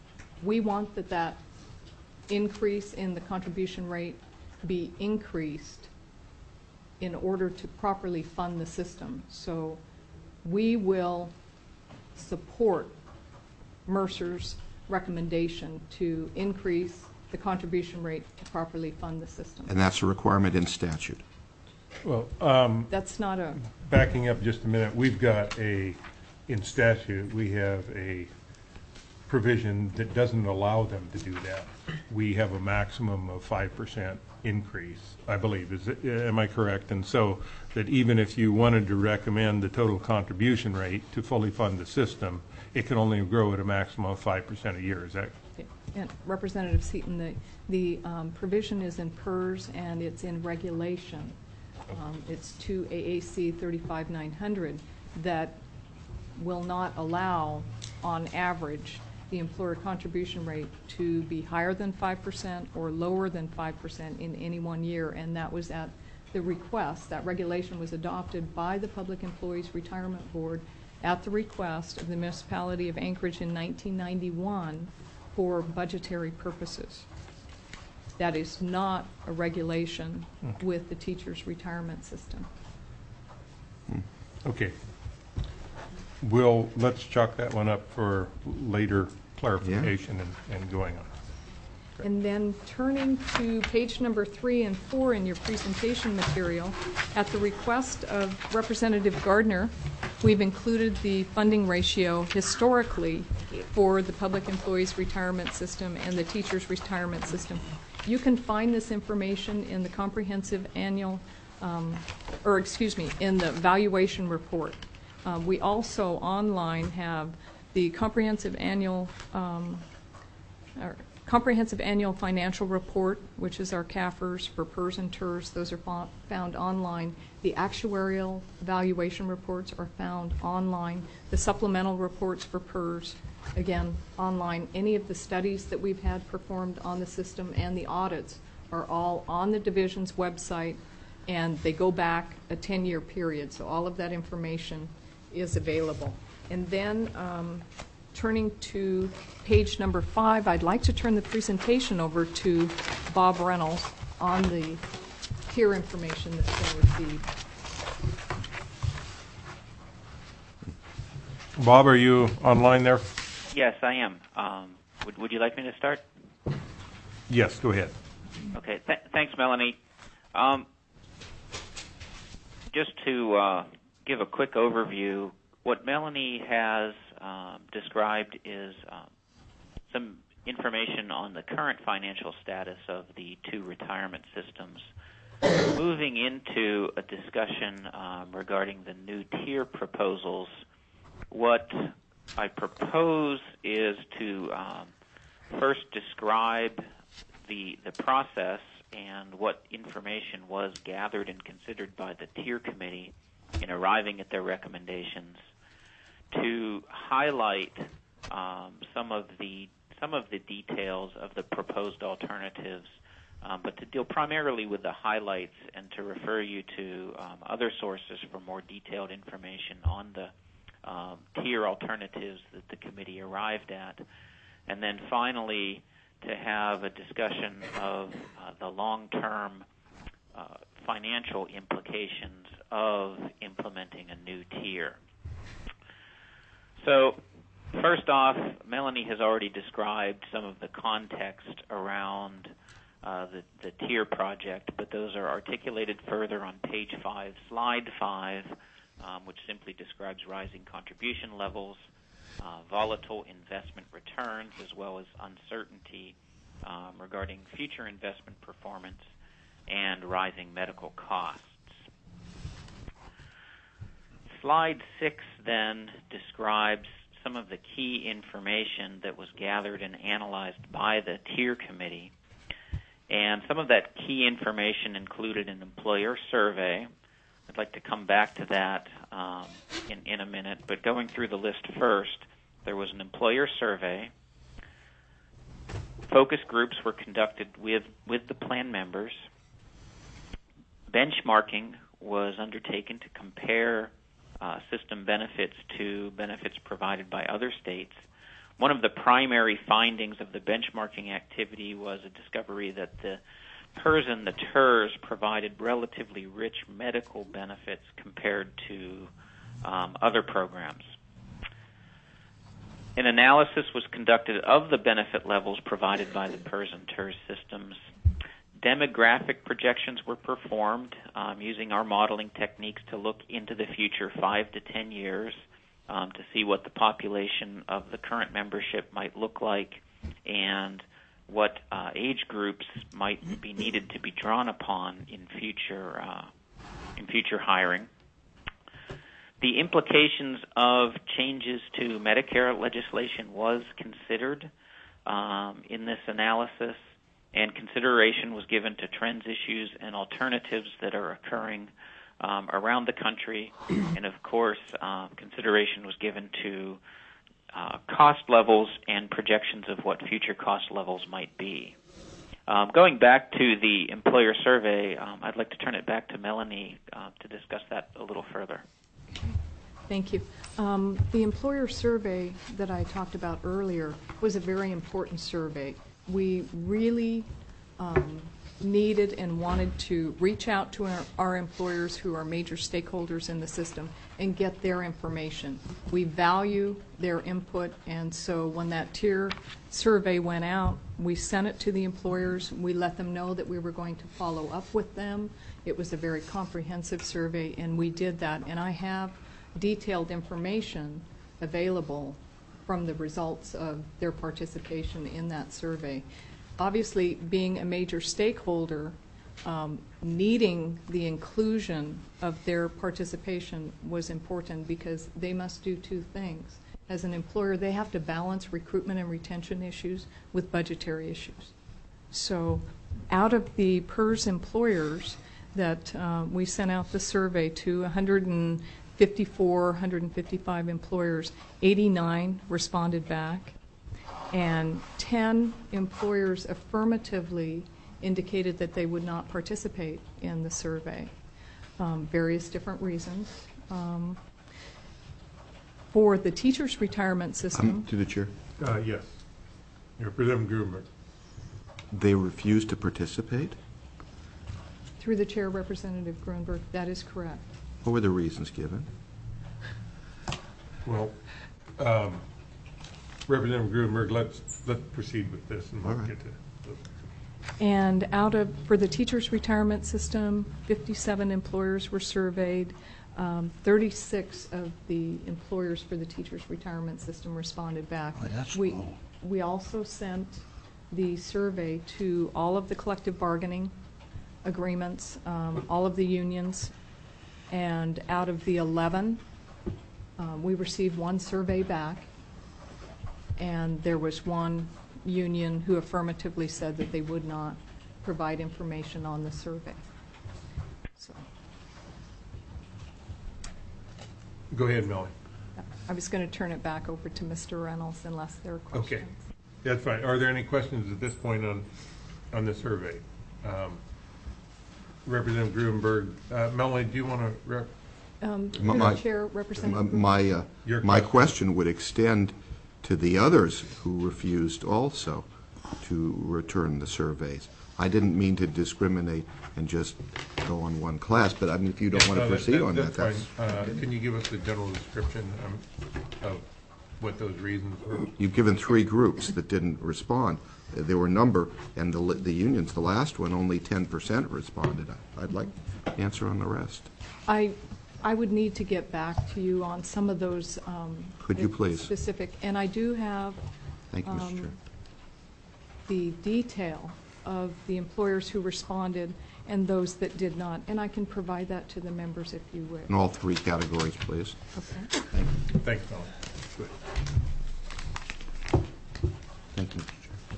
We want that increase in the contribution rate be increased in order to properly fund the system. So we will support Mercer's recommendation to increase the contribution rate to properly fund the system. And that's a requirement in statute. Well, That's not a, backing up just a minute, we've got in statute, we have a provision that doesn't allow them to do that. We have a maximum of 5% increase, I believe. Am I correct? And so that even if you wanted to recommend the total contribution rate to fully fund the system, it can only grow at a maximum of 5% a year. Is that? and Representative Seaton, the provision is in PERS and it's in regulation. It's 2 AAC 35900 that will not allow, on average, the employer contribution rate to be higher than 5% or lower than 5% in any 1 year, and that was at the request. That regulation was adopted by the Public Employees Retirement Board at the request of the municipality of Anchorage in 1991 for budgetary purposes. That is not a regulation with the teachers' retirement system. Okay. Let's chalk that one up for later clarification and going on. And then turning to page number 3 and 4 in your presentation material, at the request of Representative Gardner, we've included the funding ratio historically for the Public Employees Retirement System and the Teachers Retirement System. You can find this information in the comprehensive annual, in the valuation report. We also online have the comprehensive annual financial report, which is our CAFRs for PERS and TERS. Those are found online. The actuarial valuation reports are found online. The supplemental reports for PERS, again, online. Any of the studies that we've had performed on the system and the audits are all on the division's website, and they go back a 10-year period. So all of that information is available. And then turning to page number 5, I'd like to turn the presentation over to Bob Reynolds on the tier information that's been received. Bob, are you online there? Yes, I am. Would you like me to start? Yes, go ahead. Okay. Thanks, Melanie. Just to give a quick overview, what Melanie has described is some information on the current financial status of the two retirement systems. Moving into a discussion regarding the new tier proposals, what I propose is to first describe the process and what information was gathered and considered by the tier committee in arriving at their recommendations, to highlight some of the details of the proposed alternatives, but to deal primarily with the highlights and to refer you to other sources for more detailed information on the tier alternatives that the committee arrived at. And then finally, to have a discussion of the long-term financial implications of implementing a new tier. So, first off, Melanie has already described some of the context around the tier project, but those are articulated further on page 5, slide 5, which simply describes rising contribution levels, volatile investment returns, as well as uncertainty regarding future investment performance and rising medical costs. Slide 6 then describes some of the key information that was gathered and analyzed by the tier committee. And some of that key information included an employer survey. I'd like to come back to that in a minute, but going through the list first, there was an employer survey. Focus groups were conducted with the plan members. Benchmarking was undertaken to compare system benefits to benefits provided by other states. One of the primary findings of the benchmarking activity was a discovery that the PERS and the TERS provided relatively rich medical benefits compared to other programs. An analysis was conducted of the benefit levels provided by the PERS and TERS systems. Demographic projections were performed using our modeling techniques to look into the future 5 to 10 years to see what the population of the current membership might look like and what age groups might be needed to be drawn upon in future hiring. The implications of changes to Medicare legislation was considered in this analysis, and consideration was given to trends, issues, and alternatives that are occurring around the country, and of course, consideration was given to cost levels and projections of what future cost levels might be. Going back to the employer survey, I'd like to turn it back to Melanie to discuss that a little further. Thank you. The employer survey that I talked about earlier was a very important survey. We really needed and wanted to reach out to our employers who are major stakeholders in the system and get their information. We value their input, and so when that tier survey went out, we sent it to the employers. We let them know that we were going to follow up with them. It was a very comprehensive survey, and we did that. And I have detailed information available from the results of their participation in that survey. Obviously, being a major stakeholder, needing the inclusion of their participation was important because they must do two things. As an employer, they have to balance recruitment and retention issues with budgetary issues. So out of the PERS employers that we sent out the survey to 155 employers, 89 responded back, and 10 employers affirmatively indicated that they would not participate in the survey. Various different reasons. For the teachers' retirement system. To the chair. Yes. Representative Gruenberg. They refused to participate? Through the chair, Representative Gruenberg, that is correct. What were the reasons given? Well, Representative Gruenberg, let's proceed with this and we'll get to those. And for the teachers' retirement system, 57 employers were surveyed. 36 of the employers for the teachers' retirement system responded back. Oh, that's we low. we also sent the survey to all of the collective bargaining agreements, all of the unions, and out of the 11, we received one survey back, and there was one union who affirmatively said that they would not provide information on the survey. So. Go ahead, Melanie. I was going to turn it back over to Mr. Reynolds unless there are questions. Okay, that's fine. Are there any questions at this point on the survey? Representative Gruenberg, Melanie, do you want to? Chair, Representative. My question would extend to the others who refused also to return the surveys. I didn't mean to discriminate and just go on one class, but I mean, if you don't want to proceed on that, that's fine. Can you give us a general description of what those reasons were? You've given 3 groups that didn't respond. There were a number, and the unions, the last one, only 10% responded. I'd like to answer on the rest. I would need to get back to you on some of those Could you please? Specific, and I do have Thank you, Mr. Chair. the detail of the employers who responded and those that did not, and I can provide that to the members if you wish. In all 3 categories, please. Okay. Thank you. Thanks, Melanie. Good. Thank you, Mr. Chair.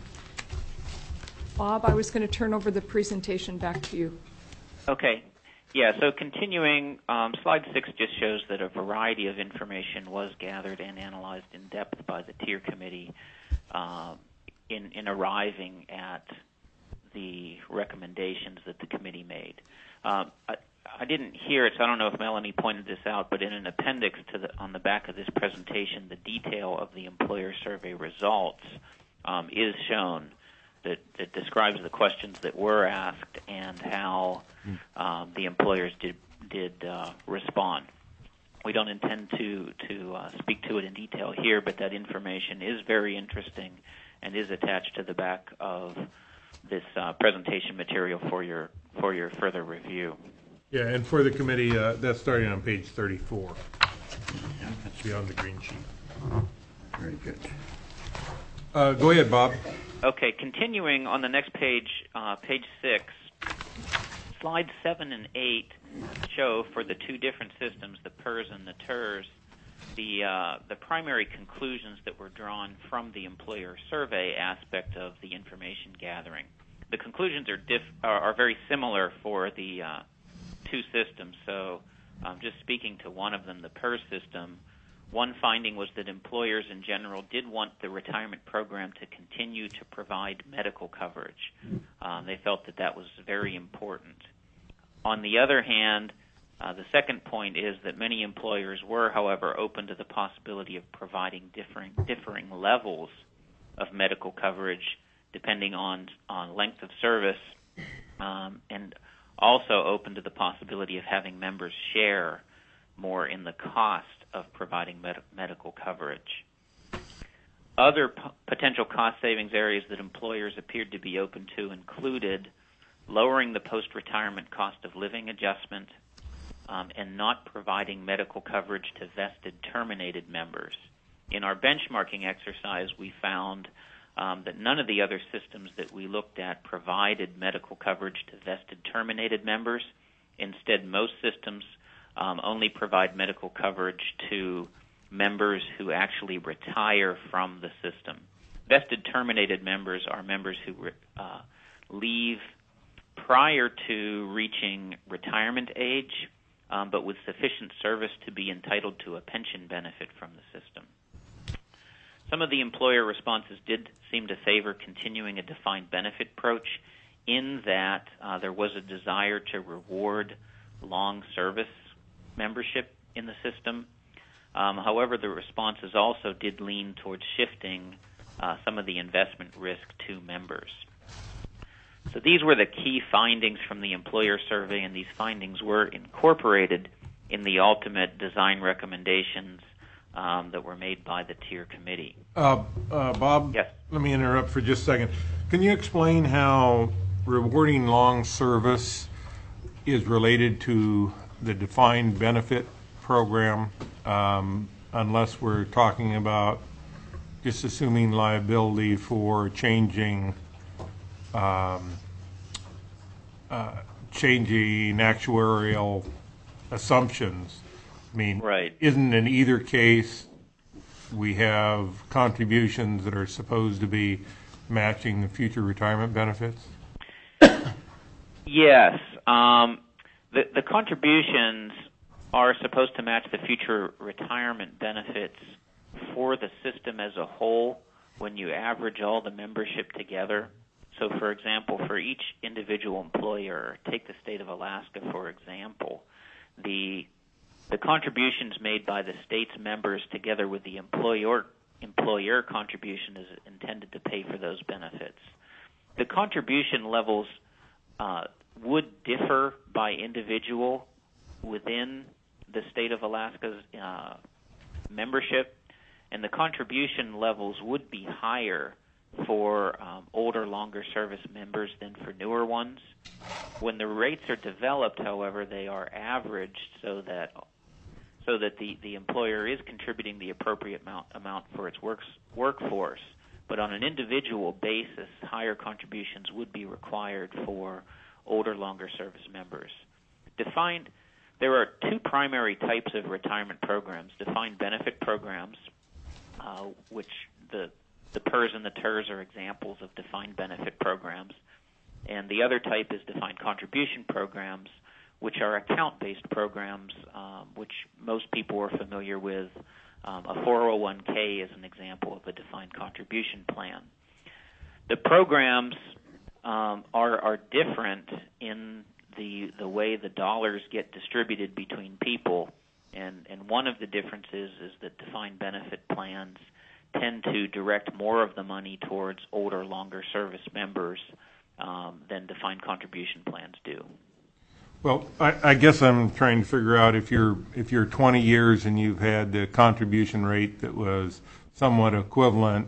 Bob, I was going to turn over the presentation back to you. Okay. Yeah, so continuing, slide 6 just shows that a variety of information was gathered and analyzed in depth by the tier committee in arriving at the recommendations that the committee made. I didn't hear it, so I don't know if Melanie pointed this out, but in an appendix on the back of this presentation, the detail of the employer survey results is shown that describes the questions that were asked and how the employers did respond. We don't intend to speak to it in detail here, but that information is very interesting and is attached to the back of this presentation material for your further review. Yeah, and for the committee, that's starting on page 34. It's beyond the green sheet. Very good. Go ahead, Bob. Okay, continuing on the next page, page 6, slides 7 and 8 show for the two different systems, the PERS and the TERS, the primary conclusions that were drawn from the employer survey aspect of the information gathering. The conclusions are very similar for the two systems. So just speaking to one of them, the PERS system, one finding was that employers in general did want the retirement program to continue to provide medical coverage. They felt that was very important. On the other hand, the second point is that many employers were, however, open to the possibility of providing differing levels of medical coverage depending on length of service, and also open to the possibility of having members share more in the cost of providing medical coverage. Other potential cost savings areas that employers appeared to be open to included lowering the post-retirement cost of living adjustment and not providing medical coverage to vested terminated members. In our benchmarking exercise, we found that none of the other systems that we looked at provided medical coverage to vested terminated members. Instead, most systems only provide medical coverage to members who actually retire from the system. Vested terminated members are members who leave prior to reaching retirement age, but with sufficient service to be entitled to a pension benefit from the system. Some of the employer responses did seem to favor continuing a defined benefit approach in that there was a desire to reward long service membership in the system. However, the responses also did lean towards shifting some of the investment risk to members. So these were the key findings from the employer survey, and these findings were incorporated in the ultimate design recommendations that were made by the TIER committee. Bob, yes. Let me interrupt for just a second. Can you explain how rewarding long service is related to the defined benefit program, unless we're talking about just assuming liability for changing actuarial assumptions? I mean, right. Isn't in either case we have contributions that are supposed to be matching the future retirement benefits? Yes. The contributions are supposed to match the future retirement benefits for the system as a whole when you average all the membership together. So, for example, for each individual employer, take the state of Alaska, for example, the contributions made by the state's members together with the employer contribution is intended to pay for those benefits. The contribution levels would differ by individual within the state of Alaska's membership, and the contribution levels would be higher for older, longer service members than for newer ones. When the rates are developed, however, they are averaged so that the employer is contributing the appropriate amount for its workforce. But on an individual basis, higher contributions would be required for older, longer service members. There are two primary types of retirement programs: defined benefit programs, which the PERS and the TERS are examples of defined benefit programs, and the other type is defined contribution programs, which are account-based programs, which most people are familiar with. A 401k is an example of a defined contribution plan. The programs are different in the way the dollars get distributed between people, and one of the differences is that defined benefit plans tend to direct more of the money towards older, longer service members than defined contribution plans do. Well, I guess I'm trying to figure out if you're 20 years and you've had the contribution rate that was somewhat equivalent,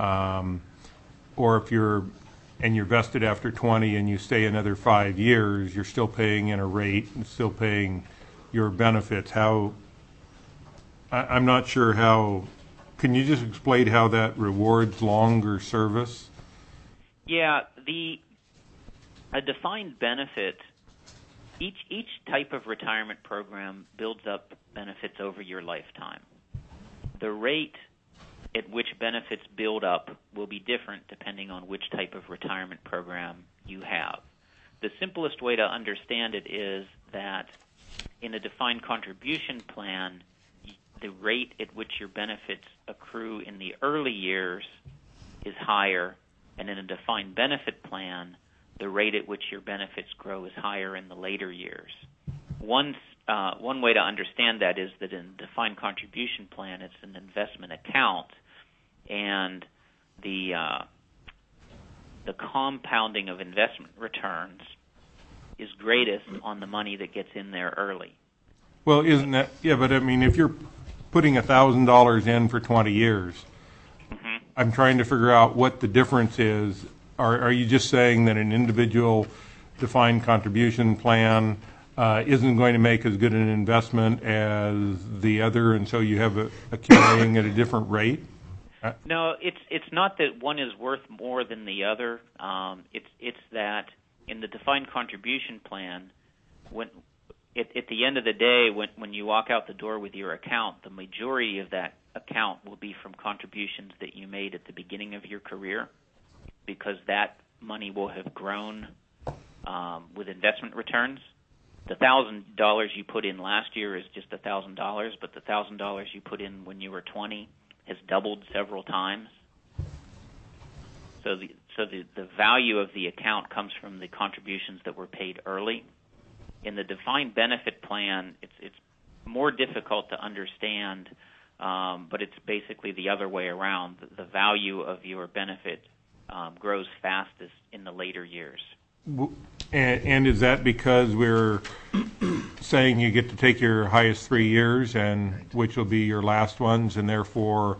or if you're vested after 20 and you stay another 5 years, you're still paying in a rate and still paying your benefits. I'm not sure how. Can you just explain how that rewards longer service? Yeah, a defined benefit, each type of retirement program builds up benefits over your lifetime. The rate at which benefits build up will be different depending on which type of retirement program you have. The simplest way to understand it is that in a defined contribution plan, the rate at which your benefits accrue in the early years is higher, and in a defined benefit plan, the rate at which your benefits grow is higher in the later years. One way to understand that is that in a defined contribution plan, it's an investment account, and the compounding of investment returns is greatest on the money that gets in there early. Well, isn't that, yeah, but I mean, if you're putting $1,000 in for 20 years, I'm trying to figure out what the difference is. Are you just saying that an individual defined contribution plan isn't going to make as good an investment as the other, and so you have accumulating at a different rate? No, it's not that one is worth more than the other. It's that in the defined contribution plan, at the end of the day, when you walk out the door with your account, the majority of that account will be from contributions that you made at the beginning of your career, because that money will have grown with investment returns. The $1,000 you put in last year is just $1,000, but the $1,000 you put in when you were 20 has doubled several times. So the value of the account comes from the contributions that were paid early. In the defined benefit plan, it's more difficult to understand, but it's basically the other way around. The value of your benefit grows fastest in the later years. And is that because we're saying you get to take your highest 3 years, and which will be your last ones, and therefore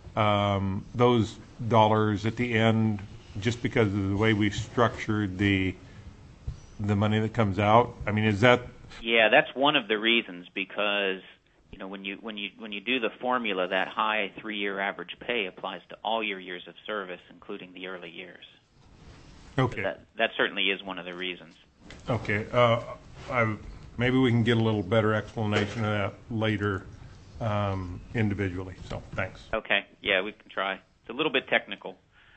those dollars at the end, just because of the way we structured the money that comes out? I mean, is that? Yeah, that's one of the reasons, because when you do the formula, that high 3-year average pay applies to all your years of service, including the early years. Okay. So that certainly is one of the reasons. Okay. Maybe we can get a little better explanation of that later individually. So thanks. Okay. Yeah, we can try. It's a little bit technical.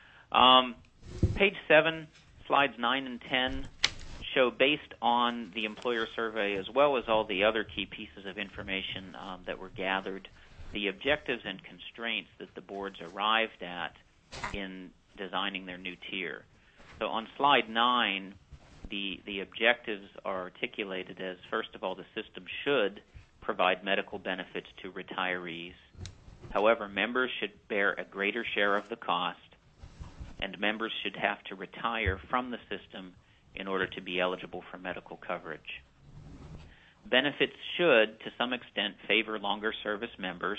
Page 7, slides 9 and 10 show, based on the employer survey as well as all the other key pieces of information that were gathered, the objectives and constraints that the boards arrived at in designing their new tier. So on slide 9, the objectives are articulated as, first of all, the system should provide medical benefits to retirees. However, members should bear a greater share of the cost, and members should have to retire from the system in order to be eligible for medical coverage. Benefits should, to some extent, favor longer service members.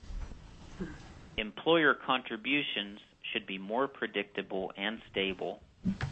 Employer contributions should be more predictable and stable.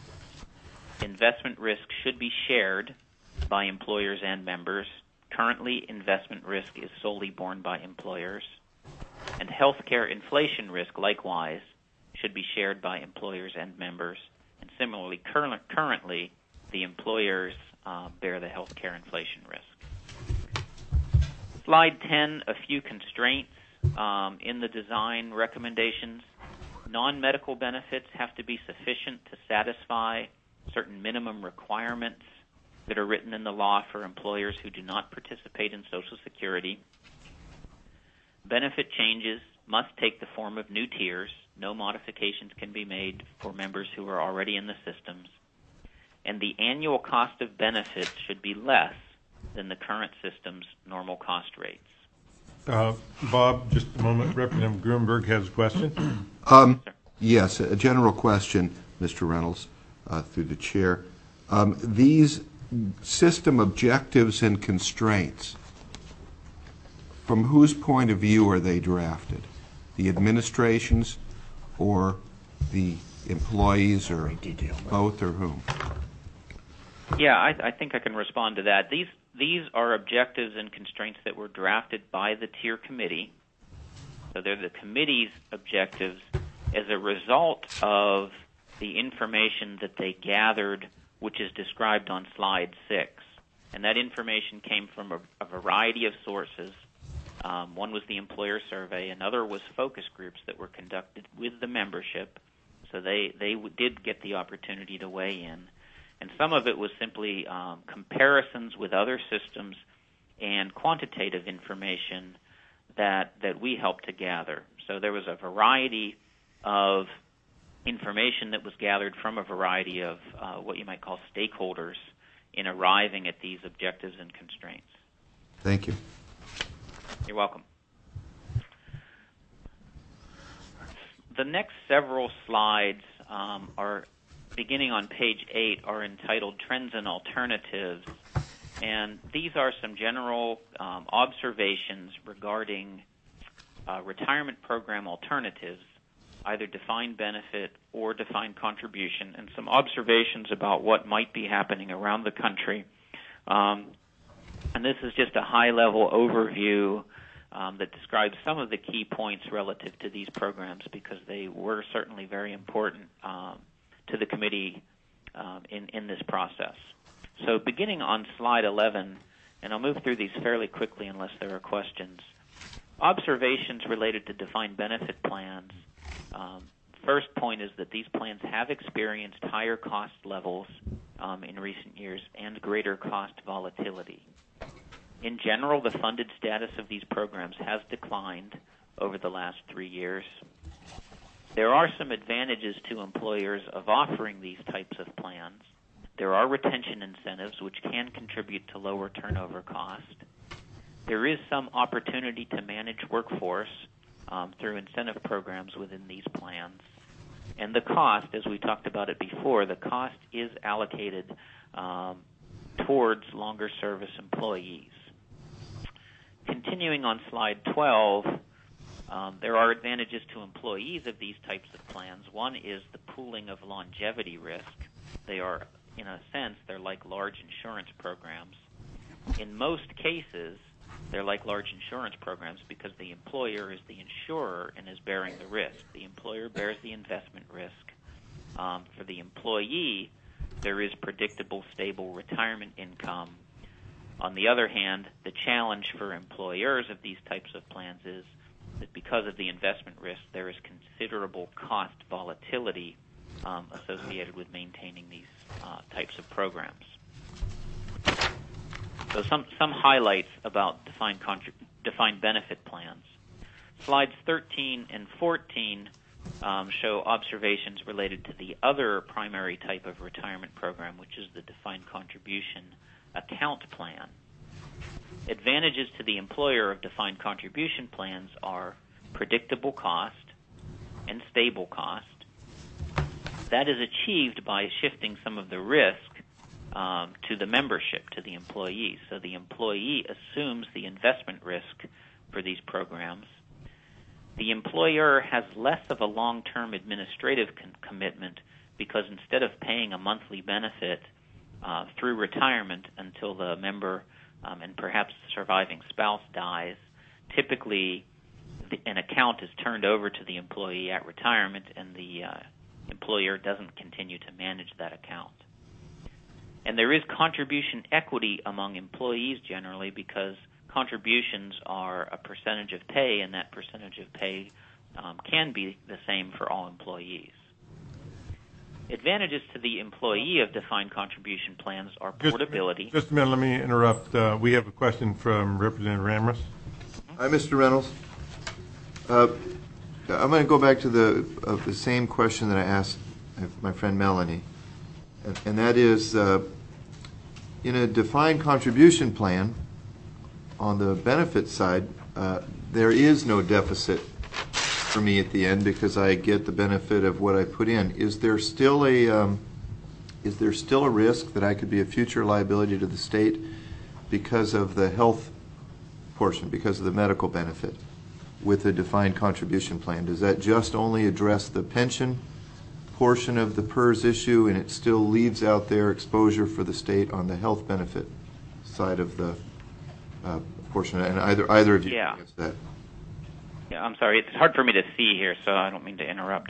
Investment risk should be shared by employers and members. Currently, investment risk is solely borne by employers. And healthcare inflation risk, likewise, should be shared by employers and members. And similarly, currently, the employers bear the healthcare inflation risk. Slide 10, a few constraints in the design recommendations. Non-medical benefits have to be sufficient to satisfy certain minimum requirements that are written in the law for employers who do not participate in Social Security. Benefit changes must take the form of new tiers. No modifications can be made for members who are already in the systems. and the annual cost of benefits should be less than the current system's normal cost rates. Bob, just a moment. Representative Gruenberg has a question. Yes, a general question, Mr. Reynolds, through the chair. These system objectives and constraints, from whose point of view are they drafted? The administration's or the employees, or both, or whom? Yeah, I think I can respond to that. These are objectives and constraints that were drafted by the tier committee. So they're the committee's objectives as a result of the information that they gathered, which is described on slide 6. And that information came from a variety of sources. One was the employer survey. Another was focus groups that were conducted with the membership. So they did get the opportunity to weigh in. And some of it was simply comparisons with other systems and quantitative information that we helped to gather. So there was a variety of information that was gathered from a variety of what you might call stakeholders in arriving at these objectives and constraints. Thank you. You're welcome. The next several slides are beginning on page 8 are entitled Trends and Alternatives, and these are some general observations regarding retirement program alternatives, either defined benefit or defined contribution, and some observations about what might be happening around the country. And this is just a high-level overview that describes some of the key points relative to these programs, because they were certainly very important to the committee in this process. So beginning on slide 11, and I'll move through these fairly quickly unless there are questions. Observations related to defined benefit plans. First point is that these plans have experienced higher cost levels in recent years and greater cost volatility. In general, the funded status of these programs has declined over the last 3 years. There are some advantages to employers of offering these types of plans. There are retention incentives which can contribute to lower turnover cost. There is some opportunity to manage workforce through incentive programs within these plans. And the cost, as we talked about it before, the cost is allocated towards longer service employees. Continuing on slide 12, there are advantages to employees of these types of plans. One is the pooling of longevity risk. They are, in a sense, they're like large insurance programs. In most cases, they're like large insurance programs because the employer is the insurer and is bearing the risk. The employer bears the investment risk. For the employee, there is predictable, stable retirement income. On the other hand, the challenge for employers of these types of plans is that because of the investment risk, there is considerable cost volatility associated with maintaining these types of programs. So some highlights about defined benefit plans. Slides 13 and 14 show observations related to the other primary type of retirement program, which is the defined contribution account plan. Advantages to the employer of defined contribution plans are predictable cost and stable cost. That is achieved by shifting some of the risk to the membership, to the employees. So the employee assumes the investment risk for these programs. The employer has less of a long-term administrative commitment because instead of paying a monthly benefit through retirement until the member and perhaps the surviving spouse dies, typically an account is turned over to the employee at retirement and the employer doesn't continue to manage that account. And there is contribution equity among employees generally because contributions are a percentage of pay, and that percentage of pay can be the same for all employees. Advantages to the employee of defined contribution plans are portability. Just a minute, let me interrupt. We have a question from Representative Ramras. Hi, Mr. Reynolds. I'm going to go back to the same question that I asked my friend Melanie. and that is in a defined contribution plan on the benefit side, there is no deficit for me at the end because I get the benefit of what I put in. Is there still a risk that I could be a future liability to the state because of the health portion, because of the medical benefit with a defined contribution plan? Does that just only address the pension portion of the PERS issue, and it still leaves out there exposure for the state on the health benefit side of the portion? And either of you Yeah. can answer that. Yeah, I'm sorry. It's hard for me to see here, so I don't mean to interrupt.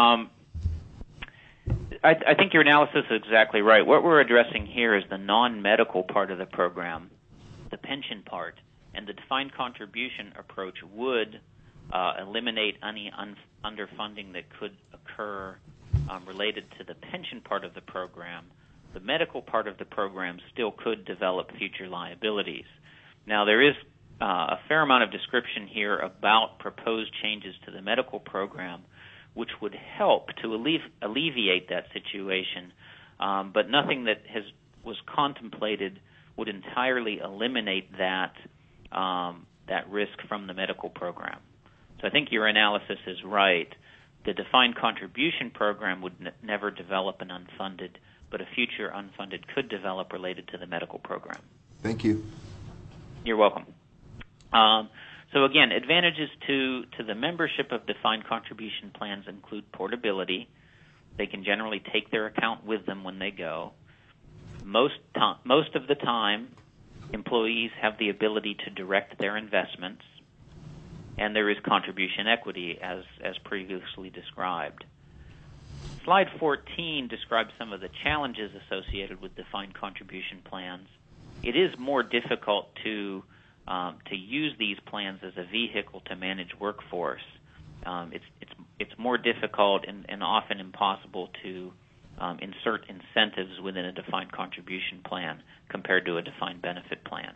I think your analysis is exactly right. What we're addressing here is the non-medical part of the program, the pension part, and the defined contribution approach would eliminate any underfunding that could occur related to the pension part of the program. The medical part of the program still could develop future liabilities. Now, there is a fair amount of description here about proposed changes to the medical program, which would help to alleviate that situation, but nothing that was contemplated would entirely eliminate that risk from the medical program. So I think your analysis is right. The defined contribution program would never develop an unfunded, but a future unfunded could develop related to the medical program. Thank you. You're welcome. So again, advantages to the membership of defined contribution plans include portability. They can generally take their account with them when they go. Most of the time, employees have the ability to direct their investments, and there is contribution equity as previously described. Slide 14 describes some of the challenges associated with defined contribution plans. It is more difficult to use these plans as a vehicle to manage workforce. It's more difficult and often impossible to insert incentives within a defined contribution plan compared to a defined benefit plan.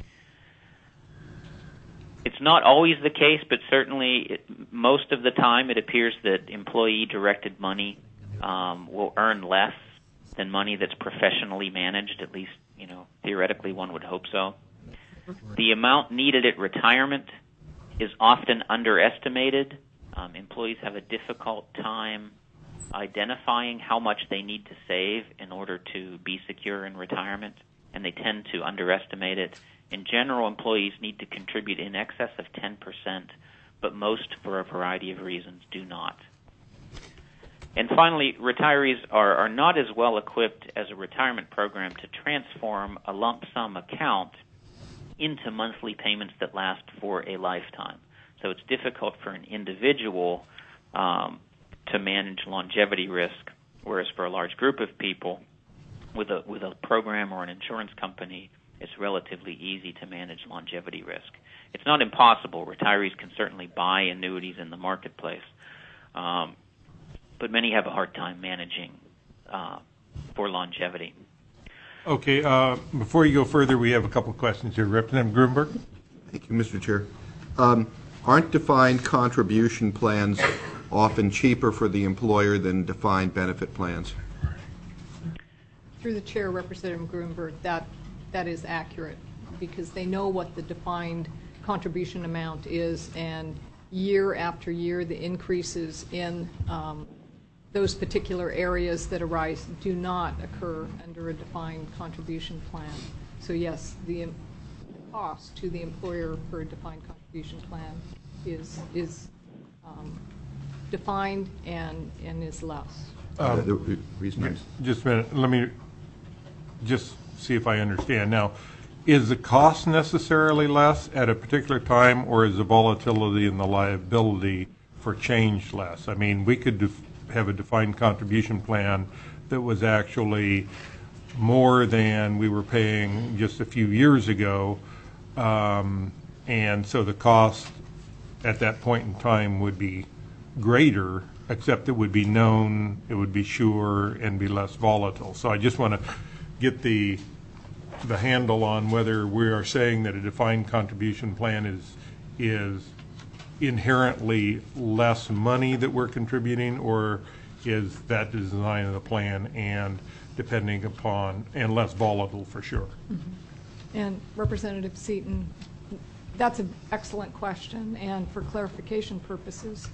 It's not always the case, but certainly most of the time it appears that employee-directed money will earn less than money that's professionally managed. At least, theoretically, one would hope so. The amount needed at retirement is often underestimated. Employees have a difficult time identifying how much they need to save in order to be secure in retirement, and they tend to underestimate it. In general, employees need to contribute in excess of 10%, but most, for a variety of reasons, do not. And finally, retirees are not as well equipped as a retirement program to transform a lump sum account into monthly payments that last for a lifetime. So it's difficult for an individual to manage longevity risk, whereas for a large group of people with a program or an insurance company, it's relatively easy to manage longevity risk. It's not impossible. Retirees can certainly buy annuities in the marketplace, but many have a hard time managing for longevity. Okay, before you go further, we have a couple of questions here. Representative Grunberg? Thank you, Mr. Chair. Aren't defined contribution plans often cheaper for the employer than defined benefit plans? Through the chair, Representative Grunberg, that is accurate because they know what the defined contribution amount is, and year after year the increases in those particular areas that arise do not occur under a defined contribution plan. So yes, the cost to the employer for a defined contribution plan is defined and is less. The reason Just a minute. Let me just see if I understand. Now, is the cost necessarily less at a particular time, or is the volatility and the liability for change less? I mean, we could have a defined contribution plan that was actually more than we were paying just a few years ago, and so the cost at that point in time would be greater, except it would be known, it would be sure, and be less volatile. So I just want to get the handle on whether we are saying that a defined contribution plan is inherently less money that we're contributing, or is that the design of the plan and depending upon, and less volatile for sure. And Representative Seaton, that's an excellent question, and for clarification purposes,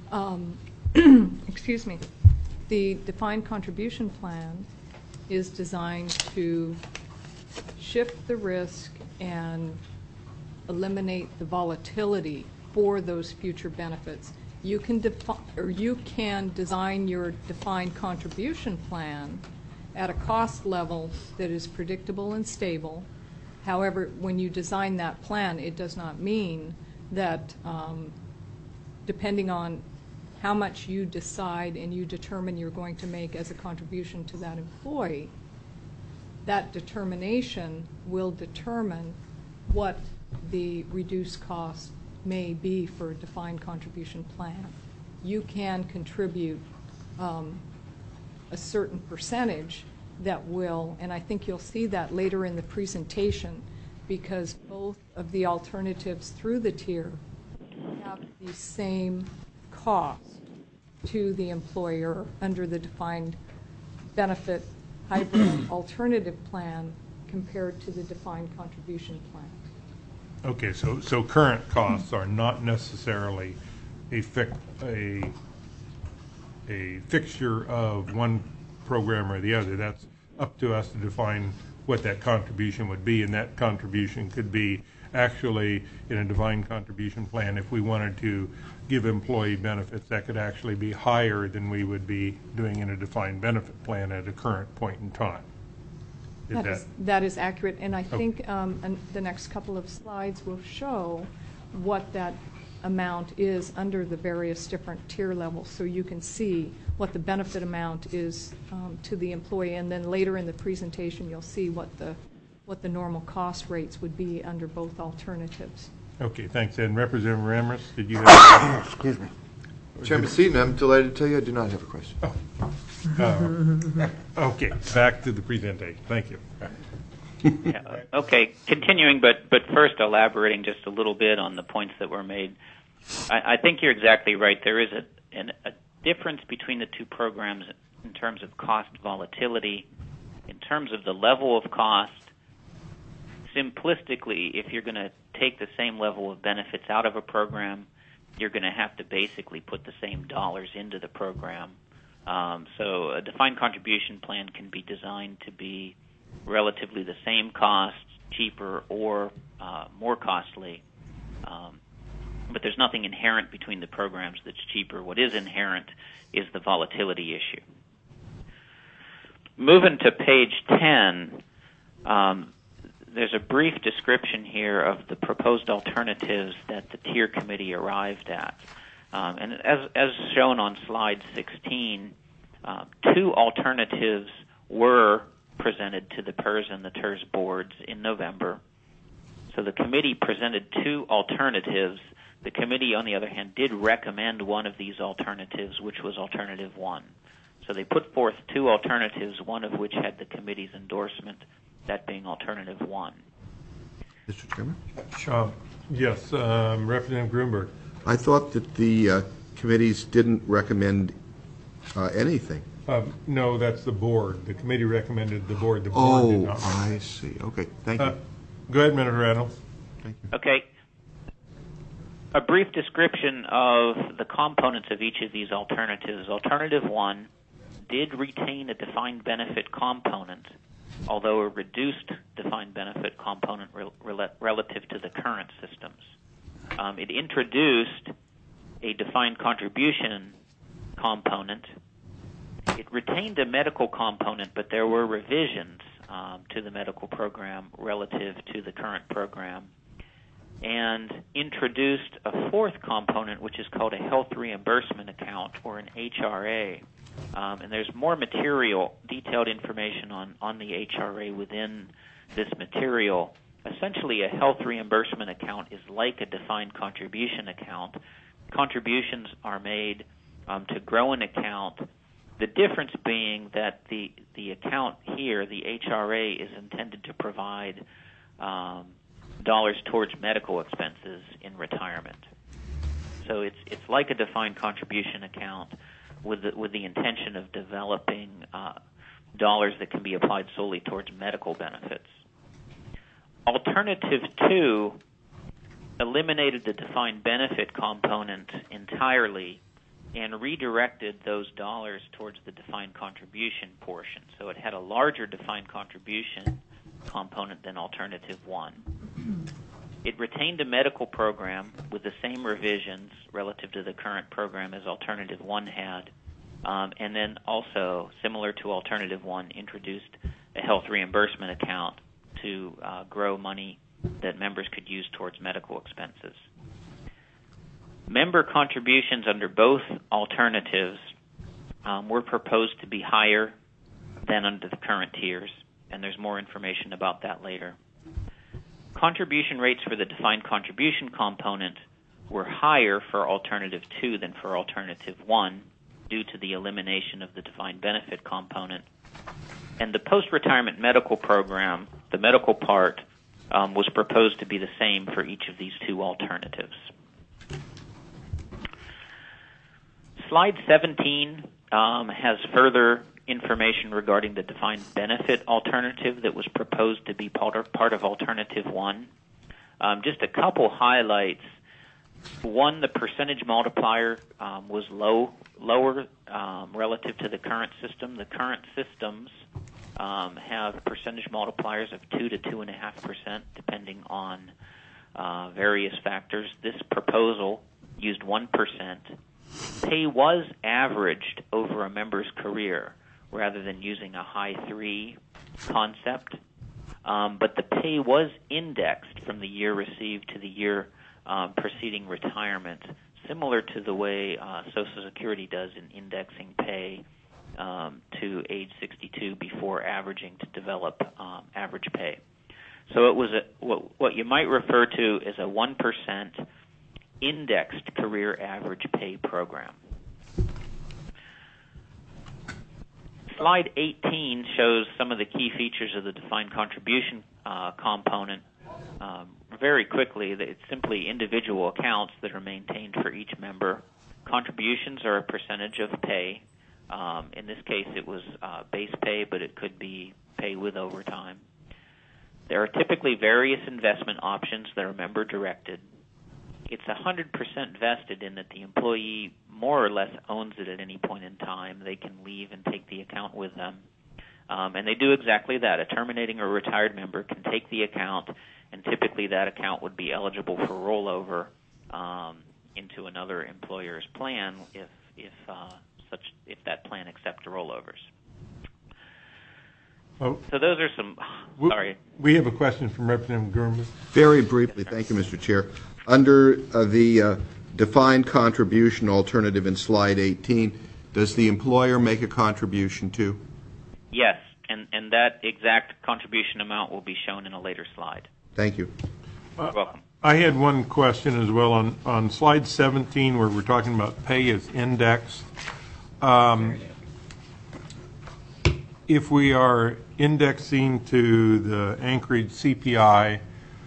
excuse me, the defined contribution plan is designed to shift the risk and eliminate the volatility for those future benefits. You can design your defined contribution plan at a cost level that is predictable and stable. However, when you design that plan, it does not mean that depending on how much you decide and you determine you're going to make as a contribution to that employee, that determination will determine what the reduced cost may be for a defined contribution plan. You can contribute a certain percentage that will, and I think you'll see that later in the presentation, because both of the alternatives through the tier have the same cost to the employer under the defined benefit hybrid alternative plan compared to the defined contribution plan. Okay, so current costs are not necessarily a fixture of one program or the other. That's up to us to define what that contribution would be, and that contribution could be actually in a defined contribution plan. If we wanted to give employee benefits, that could actually be higher than we would be doing in a defined benefit plan at a current point in time. That is accurate, and I think and the next couple of slides will show what that amount is under the various different tier levels, so you can see what the benefit amount is to the employee, and then later in the presentation you'll see what the normal cost rates would be under both alternatives. Okay, thanks. And Representative Ramirez, did you have Excuse me. Chairman Seaton, I'm delighted to tell you I do not have a question. okay, back to the presentation. Thank you. Yeah, okay, continuing, but first elaborating just a little bit on the points that were made. I think you're exactly right. There is a difference between the two programs in terms of cost volatility, in terms of the level of cost. Simplistically, if you're going to take the same level of benefits out of a program, you're going to have to basically put the same dollars into the program. So a defined contribution plan can be designed to be relatively the same cost, cheaper, or more costly. But there's nothing inherent between the programs that's cheaper. What is inherent is the volatility issue. Moving to page 10, there's a brief description here of the proposed alternatives that the tier committee arrived at. And as shown on slide 16, two alternatives were presented to the PERS and the TERS boards in November. So the committee presented two alternatives. The committee, on the other hand, did recommend one of these alternatives, which was alternative one. So they put forth two alternatives, one of which had the committee's endorsement, that being alternative one. Mr. Chairman? Yes, Representative Grunberg. I thought that the committees didn't recommend anything. No, that's the board. The committee recommended the board. The board did not. I see. Okay, thank you. Go ahead, Minister Reynolds. Thank you. Okay. A brief description of the components of each of these alternatives. Alternative one did retain a defined benefit component, although a reduced defined benefit component relative to the current systems. It introduced a defined contribution component. It retained a medical component, but there were revisions to the medical program relative to the current program, and introduced a fourth component, which is called a health reimbursement account, or an HRA. And there's more material, detailed information on the HRA within this material. Essentially, a health reimbursement account is like a defined contribution account. Contributions are made to grow an account. The difference being that the account here, the HRA, is intended to provide dollars towards medical expenses in retirement. So it's like a defined contribution account with the intention of developing dollars that can be applied solely towards medical benefits. Alternative 2 eliminated the defined benefit component entirely and redirected those dollars towards the defined contribution portion. So it had a larger defined contribution component than Alternative 1. It retained a medical program with the same revisions relative to the current program as Alternative 1 had, and then also, similar to Alternative 1, introduced a health reimbursement account to grow money that members could use towards medical expenses. Member contributions under both alternatives were proposed to be higher than under the current tiers, and there's more information about that later. Contribution rates for the defined contribution component were higher for Alternative 2 than for Alternative 1 due to the elimination of the defined benefit component. And the post-retirement medical program, the medical part, was proposed to be the same for each of these two alternatives. Slide 17 has further information regarding the defined benefit alternative that was proposed to be part of Alternative 1. Just a couple highlights. One, the percentage multiplier was lower relative to the current system. The current systems have percentage multipliers of 2 to 2.5%, depending on various factors. This proposal used 1%. Pay was averaged over a member's career rather than using a high 3 concept, but the pay was indexed from the year received to the year preceding retirement, similar to the way Social Security does in indexing pay to age 62 before averaging to develop average pay. So it was what you might refer to as a 1% indexed career average pay program. Slide 18 shows some of the key features of the defined contribution component. Very quickly, it's simply individual accounts that are maintained for each member. Contributions are a percentage of pay. In this case, it was base pay, but it could be pay with overtime. There are typically various investment options that are member-directed. It's 100% vested in that the employee more or less owns it at any point in time. They can leave and take the account with them. And they do exactly that. A terminating or retired member can take the account, and typically that account would be eligible for rollover into another employer's plan if that plan accepts rollovers. Oh, So those are some. Sorry. we have a question from Representative Gurman. Very briefly, thank you, Mr. Chair. Under the defined contribution alternative in slide 18, does the employer make a contribution too? Yes, and that exact contribution amount will be shown in a later slide. Thank you. You're welcome. I had one question as well on slide 17 where we're talking about pay as indexed. If we are indexing to the Anchorage CPI,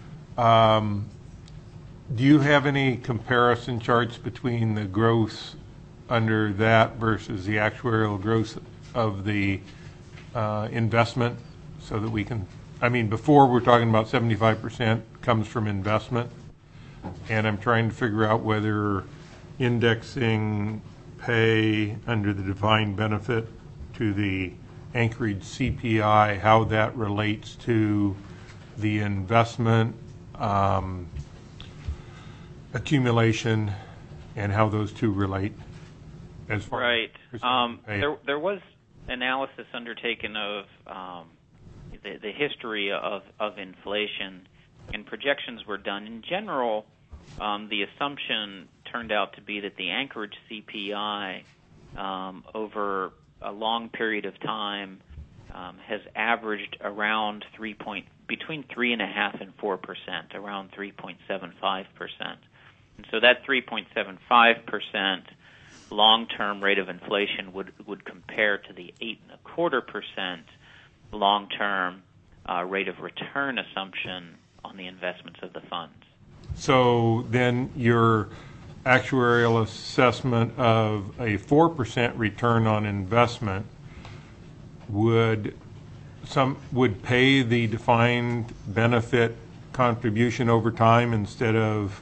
do you have any comparison charts between the growth under that versus the actuarial growth of the investment so that we can, before we're talking about 75% comes from investment, and I'm trying to figure out whether indexing pay under the defined benefit to the Anchorage CPI, how that relates to the investment accumulation and how those two relate as far Right. as There was analysis undertaken of the history of inflation, and projections were done. In general, the assumption turned out to be that the Anchorage CPI over a long period of time has averaged around between 3.5% and 4%, around 3.75%. And so that 3.75% long-term rate of inflation would compare to the 8.25% long-term rate of return assumption on the investments of the funds. So then your actuarial assessment of a 4% return on investment would pay the defined benefit contribution over time instead of,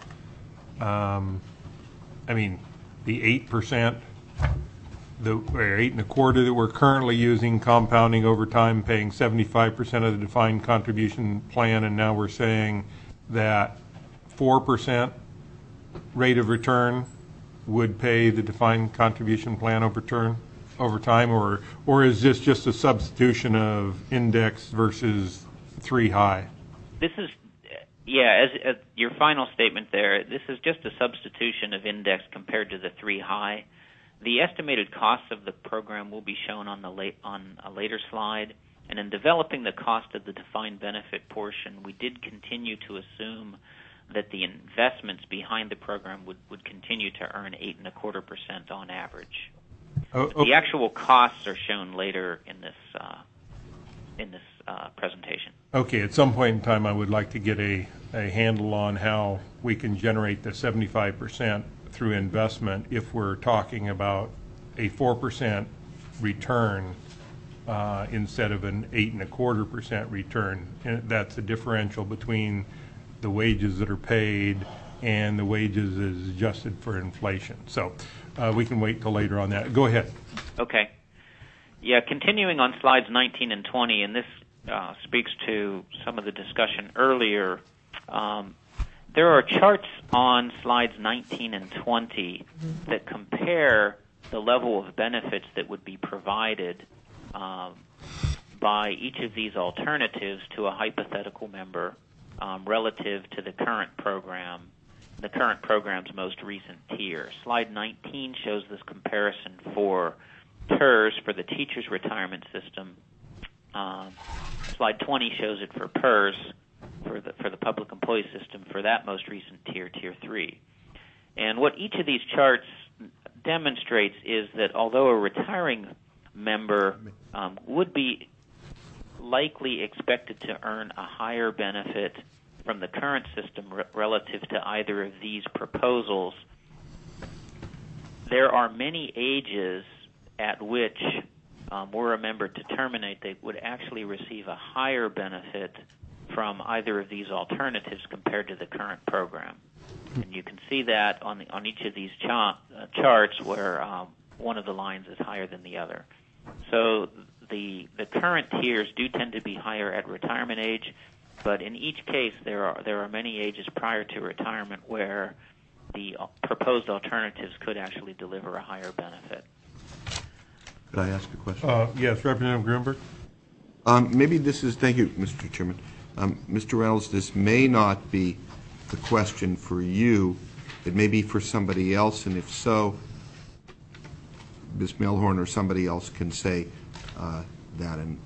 the 8%, or 8.25% that we're currently using, compounding over time, paying 75% of the defined contribution plan, and now we're saying that 4% rate of return would pay the defined contribution plan over time, or is this just a substitution of index versus 3 high? This is, yeah, as your final statement there, this is just a substitution of index compared to the 3 high. The estimated costs of the program will be shown on a later slide, and in developing the cost of the defined benefit portion, we did continue to assume that the investments behind the program would continue to earn 8.25% on average. The actual costs are shown later in this presentation. Okay, at some point in time, I would like to get a handle on how we can generate the 75% through investment if we're talking about a 4% return instead of an 8.25% return. And that's the differential between the wages that are paid and the wages is adjusted for inflation. So we can wait till later on that. Go ahead. Okay. Yeah, continuing on slides 19 and 20, and this speaks to some of the discussion earlier. There are charts on slides 19 and 20 that compare the level of benefits that would be provided by each of these alternatives to a hypothetical member relative to the current program's most recent tier. Slide 19 shows this comparison for TERS for the teacher's retirement system. Slide 20 shows it for PERS for the public employee system for that most recent tier, Tier 3. And what each of these charts demonstrates is that although a retiring member would be likely expected to earn a higher benefit from the current system relative to either of these proposals, there are many ages at which were a member to terminate, they would actually receive a higher benefit from either of these alternatives compared to the current program. And you can see that on each of these charts where one of the lines is higher than the other. So the current tiers do tend to be higher at retirement age, but in each case there are many ages prior to retirement where the proposed alternatives could actually deliver a higher benefit. Could I ask a question? Yes, Representative Grunberg. Maybe this is, thank you, Mr. Chairman. Mr. Reynolds, this may not be the question for you. It may be for somebody else, and if so, Ms. Milhorn or somebody else can say that and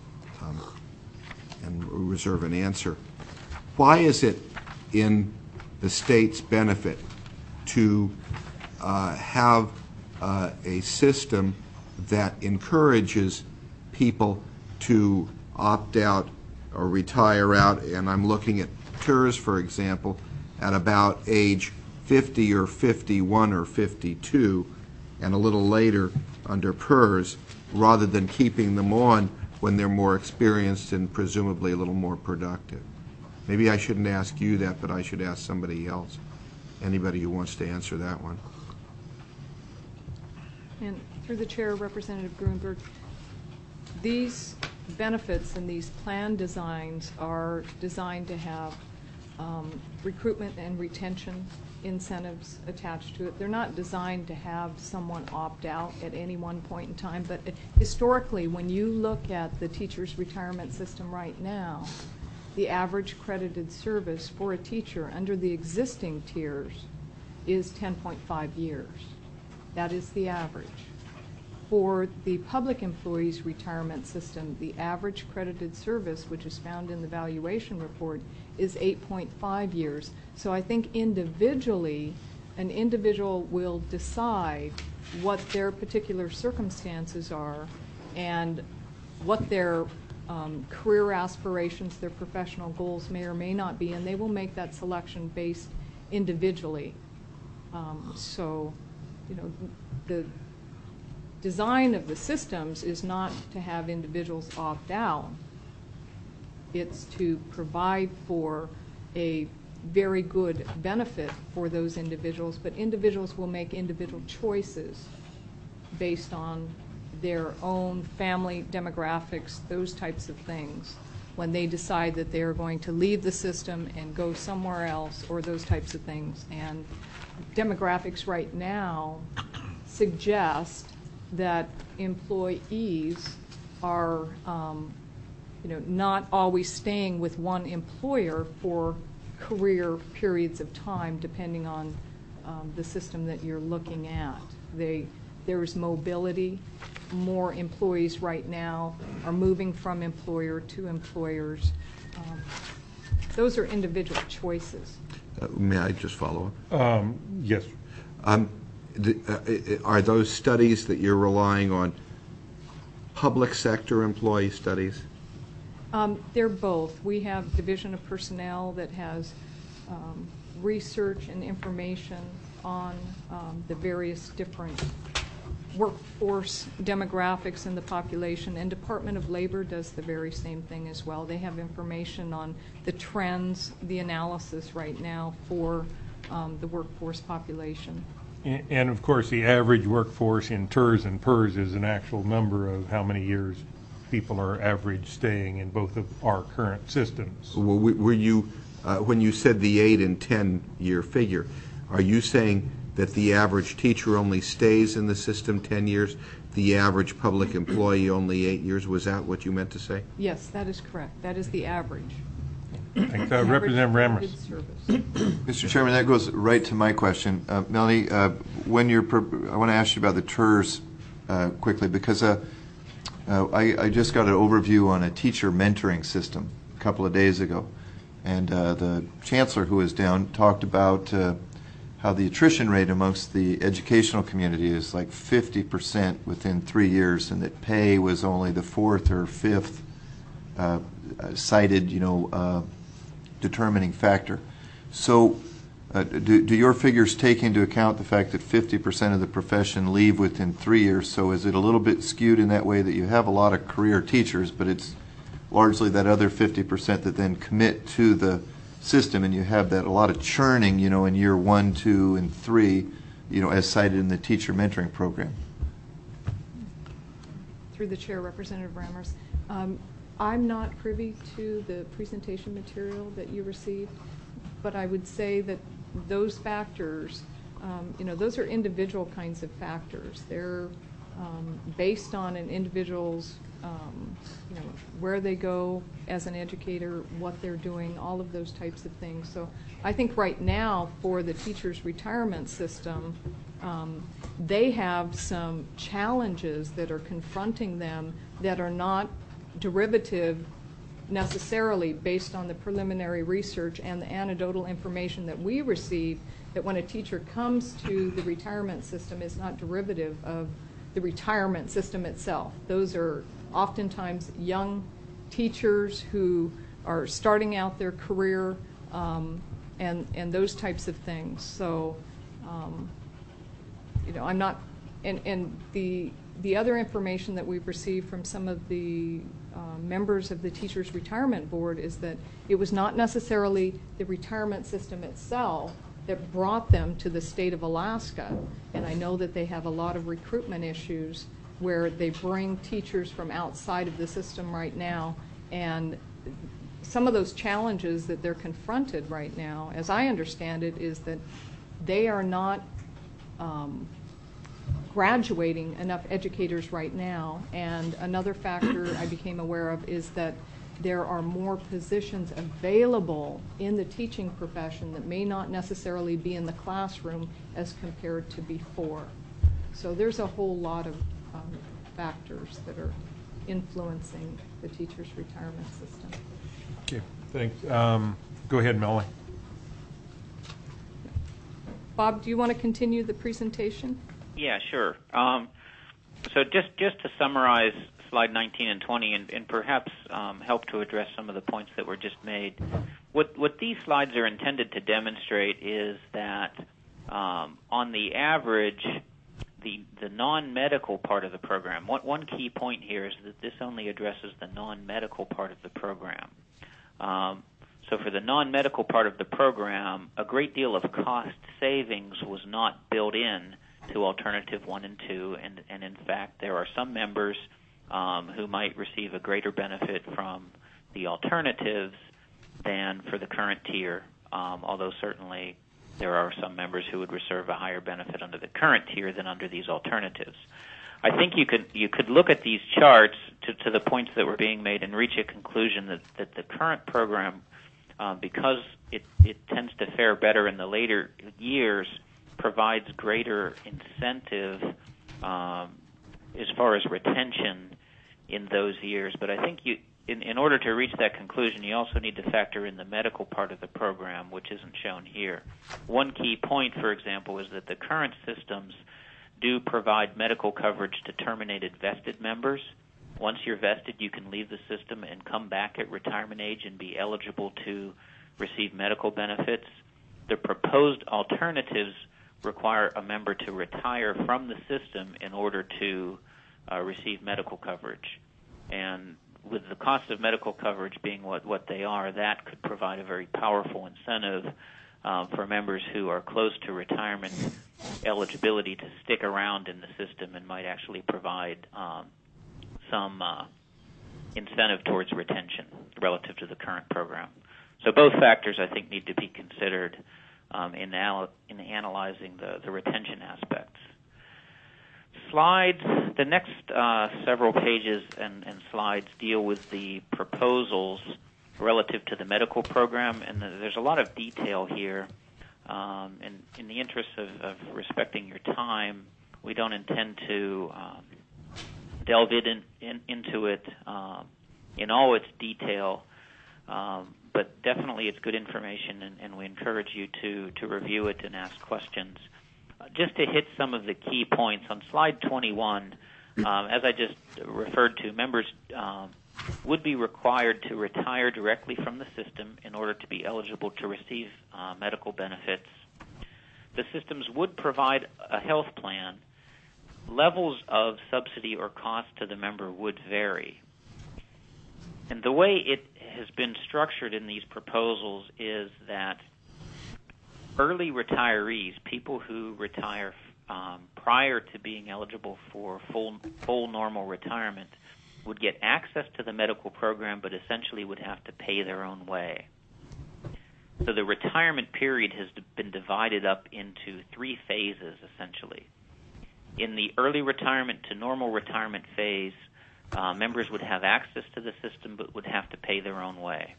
reserve an answer. Why is it in the state's benefit to have a system that encourages people to opt out or retire out, and I'm looking at TERS, for example, at about age 50 or 51 or 52, and a little later under PERS, rather than keeping them on when they're more experienced and presumably a little more productive? Maybe I shouldn't ask you that, but I should ask somebody else. Anybody who wants to answer that one. And through the chair, Representative Grunberg, these benefits and these plan designs are designed to have recruitment and retention incentives attached to it. They're not designed to have someone opt out at any one point in time, but historically, when you look at the teacher's retirement system right now, the average credited service for a teacher under the existing tiers is 10.5 years. That is the average. For the public employees retirement system, the average credited service, which is found in the valuation report, is 8.5 years. So I think individually, an individual will decide what their particular circumstances are and what their career aspirations, their professional goals may or may not be, and they will make that selection based individually. So, you know, design of the systems is not to have individuals opt out. It's to provide for a very good benefit for those individuals, but individuals will make individual choices based on their own family demographics, those types of things, when they decide that they're going to leave the system and go somewhere else, or those types of things. And demographics right now suggest that employees are not always staying with one employer for career periods of time, depending on the system that you're looking at. There's mobility. More employees right now are moving from employer to employers. Those are individual choices. May I just follow up? Yes. Are those studies that you're relying on public sector employee studies? They're both. We have Division of Personnel that has research and information on the various different workforce demographics in the population, and Department of Labor does the very same thing as well. They have information on the trends, the analysis right now for the workforce population. And of course, the average workforce in TERS and PERS is an actual number of how many years people are average staying in both of our current systems. Well, were you, when you said the 8 and 10 year figure, are you saying that the average teacher only stays in the system 10 years, the average public employee only 8 years? Was that what you meant to say? Yes, that is correct. That is the average. Thanks. Representative Rammers. Mr. Chairman, that goes right to my question. Melanie, when you're, I want to ask you about the TERS quickly, because I just got an overview on a teacher mentoring system a couple of days ago, and the chancellor who was down talked about how the attrition rate amongst the educational community is like 50% within 3 years, and that pay was only the 4th or 5th cited, determining factor. So do your figures take into account the fact that 50% of the profession leave within 3 years? So is it a little bit skewed in that way that you have a lot of career teachers, but it's largely that other 50% that then commit to the system, and you have that a lot of churning, in year 1, 2, and 3, as cited in the teacher mentoring program? Through the chair, Representative Rammers. I'm not privy to the presentation material that you received, but I would say that those factors, those are individual kinds of factors. They're based on an individual's, where they go as an educator, what they're doing, all of those types of things. So I think right now for the teachers' retirement system, they have some challenges that are confronting them that are not derivative necessarily based on the preliminary research and the anecdotal information that we receive, that when a teacher comes to the retirement system is not derivative of the retirement system itself. Those are oftentimes young teachers who are starting out their career, and those types of things. So, I'm not, and the other information that we've received from some of the members of the Teachers Retirement Board is that it was not necessarily the retirement system itself that brought them to the state of Alaska. And I know that they have a lot of recruitment issues where they bring teachers from outside of the system right now, and some of those challenges that they're confronted right now, as I understand it, is that they are not graduating enough educators right now. And another factor I became aware of is that there are more positions available in the teaching profession that may not necessarily be in the classroom as compared to before. So there's a whole lot of factors that are influencing the teachers' retirement system. Okay, thanks. Go ahead, Melanie. Bob, do you want to continue the presentation? Yeah, sure. So just to summarize slide 19 and 20, and perhaps help to address some of the points that were just made. What these slides are intended to demonstrate is that on the average, the non-medical part of the program. One key point here is that this only addresses the non-medical part of the program. So for the non-medical part of the program, a great deal of cost savings was not built in to Alternative 1 and 2, and in fact, there are some members who might receive a greater benefit from the alternatives than for the current tier, although certainly there are some members who would receive a higher benefit under the current tier than under these alternatives. I think you could look at these charts to the points that were being made and reach a conclusion that the current program, because it tends to fare better in the later years, provides greater incentive as far as retention in those years. But I think in order to reach that conclusion, you also need to factor in the medical part of the program, which isn't shown here. One key point, for example, is that the current systems do provide medical coverage to terminated vested members. Once you're vested, you can leave the system and come back at retirement age and be eligible to receive medical benefits. The proposed alternatives require a member to retire from the system in order to receive medical coverage. And with the cost of medical coverage being what they are, that could provide a very powerful incentive for members who are close to retirement eligibility to stick around in the system, and might actually provide some incentive towards retention relative to the current program. So both factors, I think, need to be considered in analyzing the retention aspects. The next several pages and slides deal with the proposals relative to the medical program, and there's a lot of detail here. And in the interest of respecting your time, we don't intend to delve into it in all its detail, but definitely it's good information, and we encourage you to review it and ask questions. Just to hit some of the key points, on slide 21, as I just referred to, members would be required to retire directly from the system in order to be eligible to receive medical benefits. The systems would provide a health plan. Levels of subsidy or cost to the member would vary. And the way it has been structured in these proposals is that early retirees, people who retire prior to being eligible for full normal retirement, would get access to the medical program, but essentially would have to pay their own way. So the retirement period has been divided up into 3 phases, essentially. In the early retirement to normal retirement phase, members would have access to the system, but would have to pay their own way.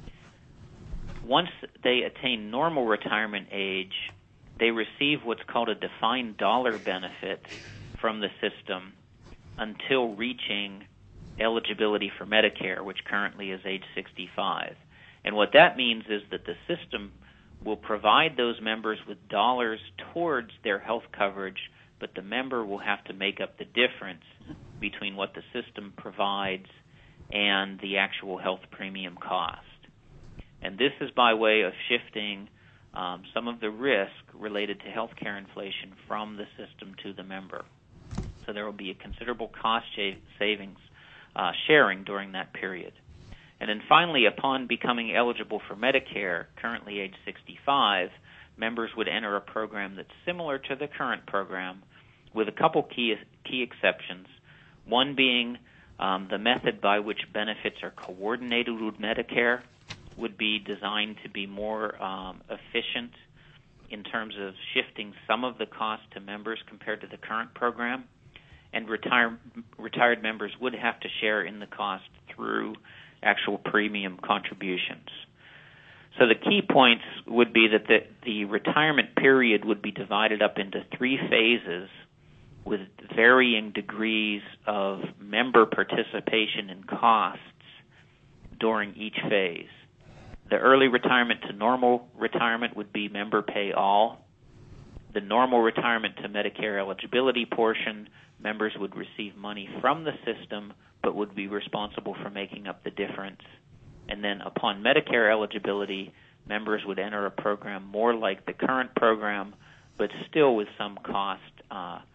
Once they attain normal retirement age, they receive what's called a defined dollar benefit from the system until reaching eligibility for Medicare, which currently is age 65. And what that means is that the system will provide those members with dollars towards their health coverage, but the member will have to make up the difference between what the system provides and the actual health premium cost. And this is by way of shifting some of the risk related to health care inflation from the system to the member. So there will be a considerable cost savings sharing during that period. And then finally, upon becoming eligible for Medicare, currently age 65, members would enter a program that's similar to the current program with a couple key exceptions, one being the method by which benefits are coordinated with Medicare would be designed to be more efficient in terms of shifting some of the cost to members compared to the current program, and retired members would have to share in the cost through actual premium contributions. So the key points would be that the retirement period would be divided up into 3 phases with varying degrees of member participation in costs during each phase. The early retirement to normal retirement would be member pay all. The normal retirement to Medicare eligibility portion, members would receive money from the system but would be responsible for making up the difference. And then upon Medicare eligibility, members would enter a program more like the current program, but still with some cost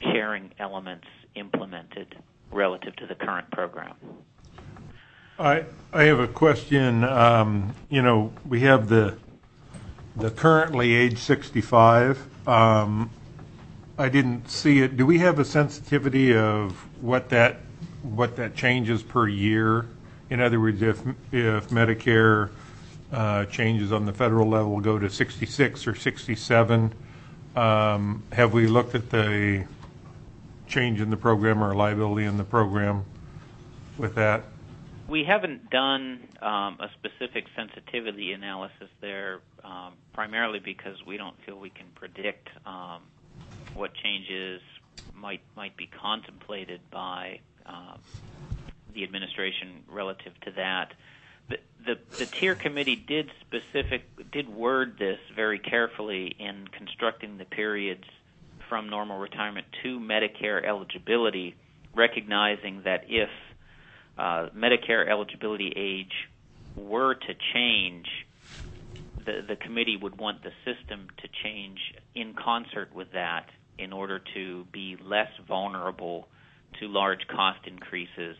sharing elements implemented relative to the current program. I have a question. We have the currently age 65. I didn't see it. Do we have a sensitivity of what that changes per year? In other words, if Medicare changes on the federal level go to 66 or 67, have we looked at the change in the program or liability in the program with that? We haven't done a specific sensitivity analysis there, primarily because we don't feel we can predict what changes might be contemplated by the administration relative to that. The tier committee did word this very carefully in constructing the periods from normal retirement to Medicare eligibility, recognizing that if Medicare eligibility age were to change, the committee would want the system to change in concert with that in order to be less vulnerable to large cost increases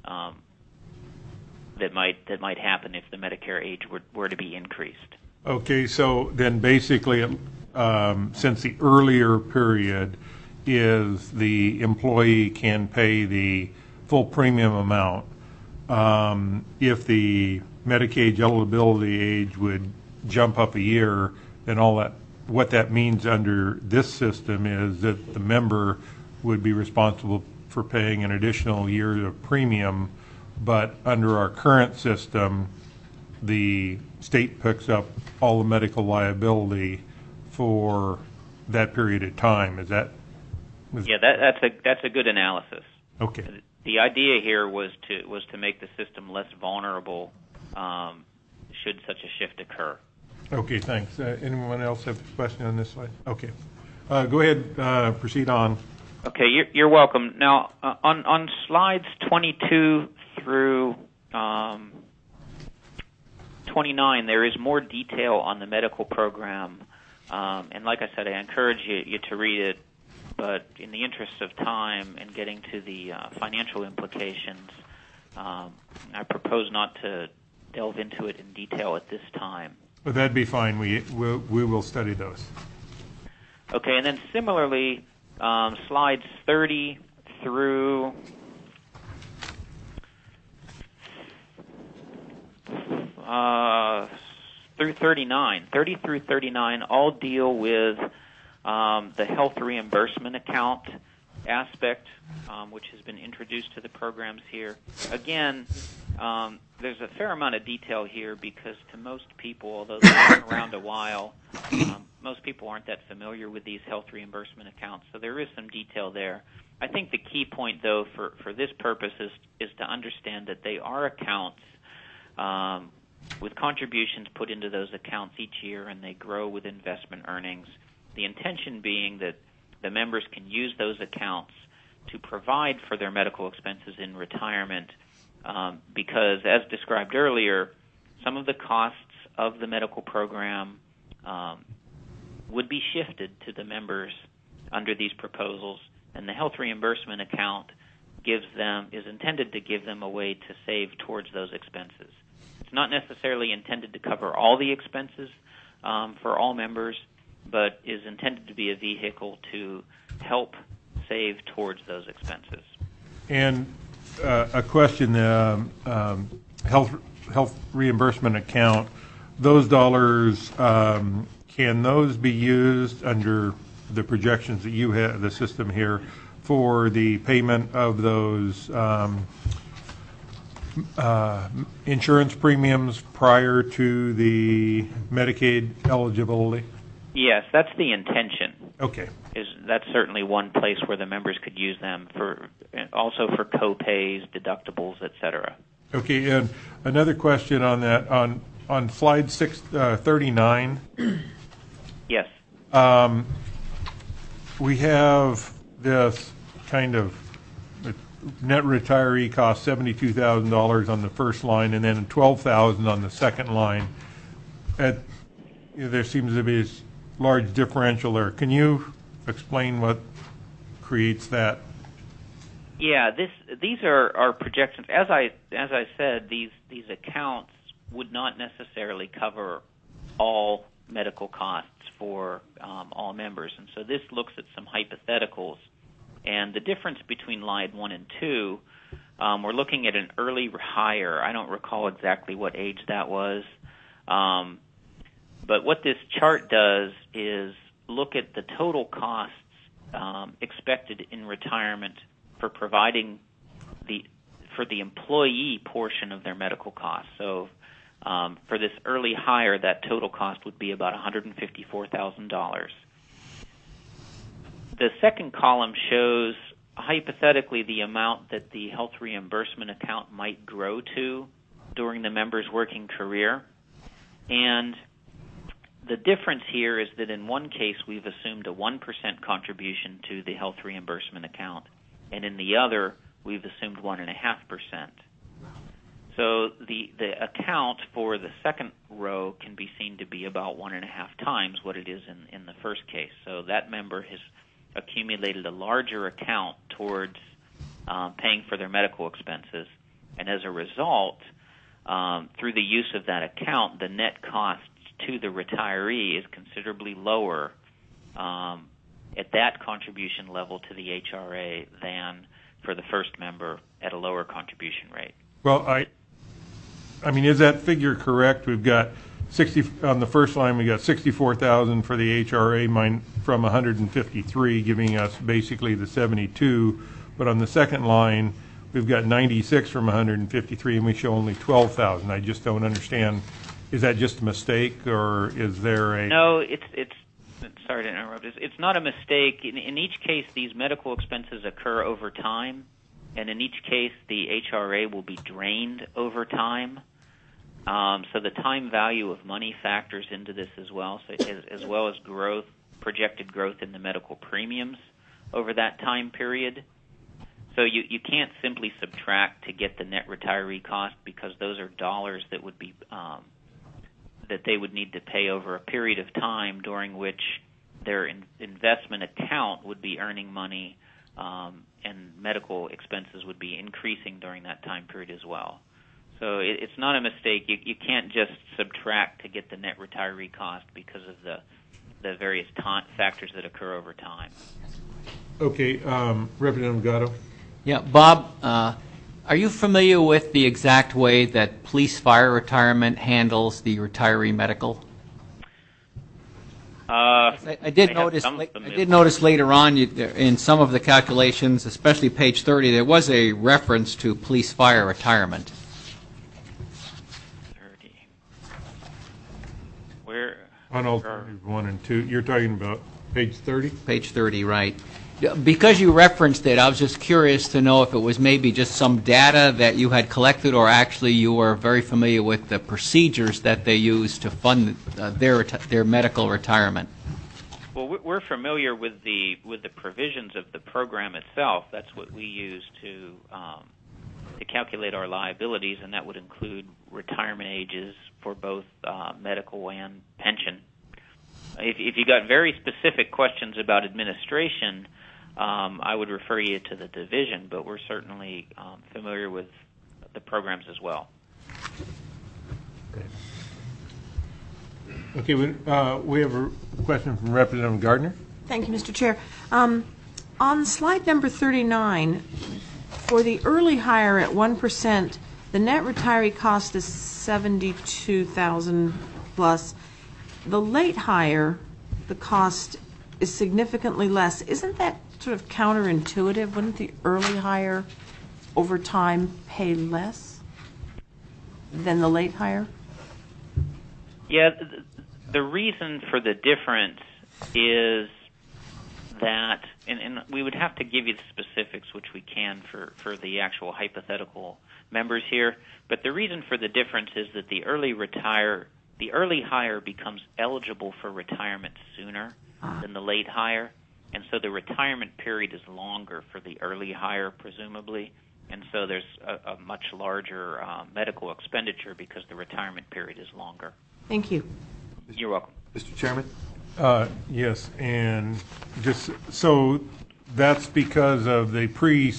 that might happen if the Medicare age were to be increased. Okay, so then basically, since the earlier period is the employee can pay the full premium amount, if the Medicaid eligibility age would jump up a year, then what that means under this system is that the member would be responsible for paying an additional year of premium, but under our current system, the state picks up all the medical liability for that period of time. Is that? That's a good analysis. Okay. The idea here was to make the system less vulnerable should such a shift occur. Okay, thanks. Anyone else have a question on this slide? Okay. Go ahead, proceed on. Okay, you're welcome. Now, on slides 22 through 29, there is more detail on the medical program. And like I said, I encourage you to read it. But in the interest of time and getting to the financial implications, I propose not to delve into it in detail at this time. Well, that'd be fine. We will study those. Okay, and then similarly, slides 30 through 39. 30 through 39 all deal with the health reimbursement account aspect, which has been introduced to the programs here. Again, there's a fair amount of detail here because to most people, although they've been around a while, most people aren't that familiar with these health reimbursement accounts, so there is some detail there. I think the key point, though, for this purpose is to understand that they are accounts with contributions put into those accounts each year, and they grow with investment earnings. The intention being that the members can use those accounts to provide for their medical expenses in retirement because, as described earlier, some of the costs of the medical program would be shifted to the members under these proposals, and the health reimbursement account is intended to give them a way to save towards those expenses. It's not necessarily intended to cover all the expenses for all members, but is intended to be a vehicle to help save towards those expenses. And a question, health reimbursement account, those dollars, can those be used under the projections that you have, the system here, for the payment of those insurance premiums prior to the Medicaid eligibility? Yes, that's the intention. Okay. That's certainly one place where the members could use them also for co-pays, deductibles, etc. Okay, and another question on that on slide 39. Yes. We have this kind of net retiree cost $72,000 on the first line, and then $12,000 on the second line. There seems to be a large differential there. Can you explain what creates that. Yeah, these are projections. As I said, these accounts would not necessarily cover all medical costs for all members, and so this looks at some hypotheticals. And the difference between line 1 and 2, we're looking at an early hire. I don't recall exactly what age that was, but what this chart does is look at the total costs expected in retirement for providing for the employee portion of their medical costs. So for this early hire, that total cost would be about $154,000. The second column shows hypothetically the amount that the health reimbursement account might grow to during the member's working career. And the difference here is that in one case we've assumed a 1% contribution to the health reimbursement account, and in the other we've assumed 1.5%. So the account for the second row can be seen to be about 1.5 times what it is in the first case. So that member has accumulated a larger account towards paying for their medical expenses, and as a result, through the use of that account, the net cost to the retiree is considerably lower at that contribution level to the HRA than for the first member at a lower contribution rate. Well, I mean, is that figure correct? We've got 60 on the first line. We got 64,000 for the HRA from 153, giving us basically the 72. But on the second line, we've got 96 from 153, and we show only 12,000. I just don't understand. Is that just a mistake, or is there a... No, it's sorry to interrupt. It's not a mistake. In each case, these medical expenses occur over time, and in each case, the HRA will be drained over time. So the time value of money factors into this as well, as well as projected growth in the medical premiums over that time period. So you can't simply subtract to get the net retiree cost, because those are dollars that would be that they would need to pay over a period of time during which their investment account would be earning money, and medical expenses would be increasing during that time period as well. So it's not a mistake. You can't just subtract to get the net retiree cost because of the various factors that occur over time. Okay, Representative Gatto. Yeah, Bob, are you familiar with the exact way that police fire retirement handles the retiree medical? I did notice later on in some of the calculations, especially page 30, there was a reference to police fire retirement. 30. Where? On alternative 1 and 2. You're talking about page 30? Page 30, right. Because you referenced it, I was just curious to know if it was maybe just some data that you had collected, or actually you were very familiar with the procedures that they use to fund their medical retirement. Well, we're familiar with the provisions of the program itself. That's what we use to calculate our liabilities, and that would include retirement ages for both medical and pension. If you got very specific questions about administration, I would refer you to the division, but we're certainly familiar with the programs as well. Okay, we have a question from Representative Gardner. Thank you, Mr. Chair. On slide number 39, for the early hire at 1%, the net retiree cost is $72,000 plus. The late hire, the cost is significantly less. Isn't that sort of counterintuitive? Wouldn't the early hire over time pay less than the late hire? Yeah, the reason for the difference is that, and we would have to give you the specifics, which we can for the actual hypothetical members here, but the reason for the difference is that the early hire becomes eligible for retirement sooner than the late hire, and so the retirement period is longer for the early hire, presumably, and so there's a much larger medical expenditure because the retirement period is longer. Thank you. You're welcome. Mr. Chairman? Yes, and just so that's because of the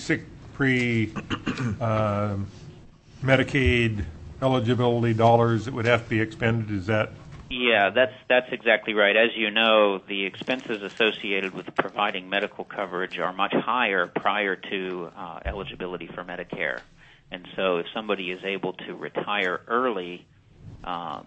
Medicaid eligibility dollars that would have to be expended. Is that? Yeah, that's exactly right. As you know, the expenses associated with providing medical coverage are much higher prior to eligibility for Medicare. And so if somebody is able to retire early, a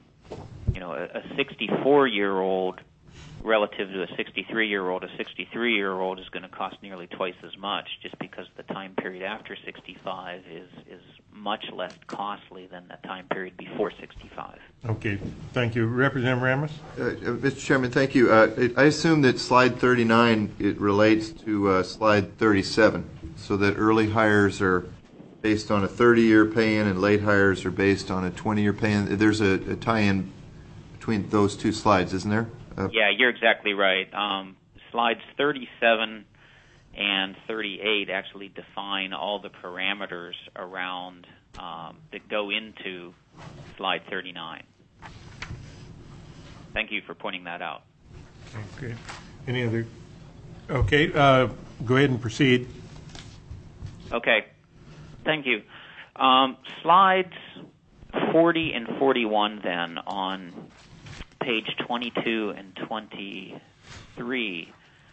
64-year-old relative to a 63-year-old, a 63-year-old is going to cost nearly twice as much, just because the time period after 65 is much less costly than the time period before 65. Okay, thank you. Representative Ramos? Mr. Chairman, thank you. I assume that slide 39, it relates to slide 37, so that early hires are based on a 30-year pay-in and late hires are based on a 20-year pay-in. There's a tie-in between those two slides, isn't there? Yeah, you're exactly right. Slides 37 and 38 actually define all the parameters around that go into slide 39. Thank you for pointing that out. Okay. Any other? Okay, go ahead and proceed. Okay. Thank you. Slides 40 and 41 then on page 22 and 23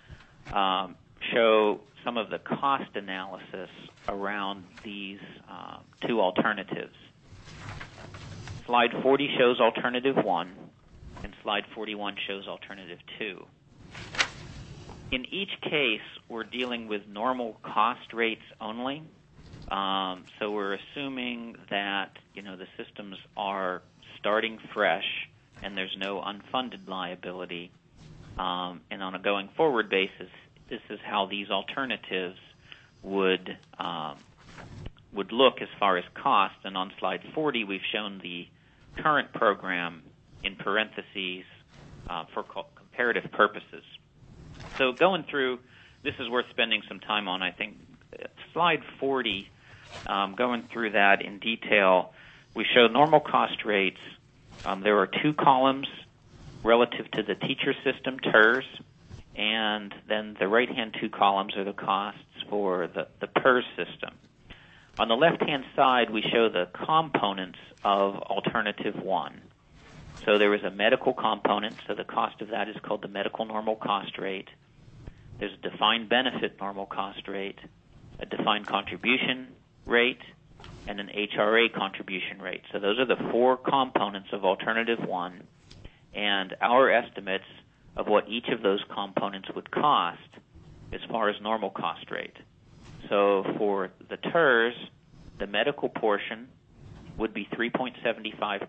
show some of the cost analysis around these two alternatives. Slide 40 shows alternative 1, and slide 41 shows alternative 2. In each case, we're dealing with normal cost rates only. So we're assuming that the systems are starting fresh and there's no unfunded liability. And on a going forward basis, this is how these alternatives would look as far as cost. And on slide 40, we've shown the current program in parentheses for comparative purposes. So going through, this is worth spending some time on, I think. Slide 40, going through that in detail, we show normal cost rates. There are two columns relative to the teacher system, TERS, and then the right-hand two columns are the costs for the PERS system. On the left-hand side, we show the components of Alternative 1. So there is a medical component, so the cost of that is called the medical normal cost rate. There's a defined benefit normal cost rate, a defined contribution rate, and an HRA contribution rate. So those are the four components of Alternative 1, and our estimates of what each of those components would cost as far as normal cost rate. So for the TERS, the medical portion would be 3.75%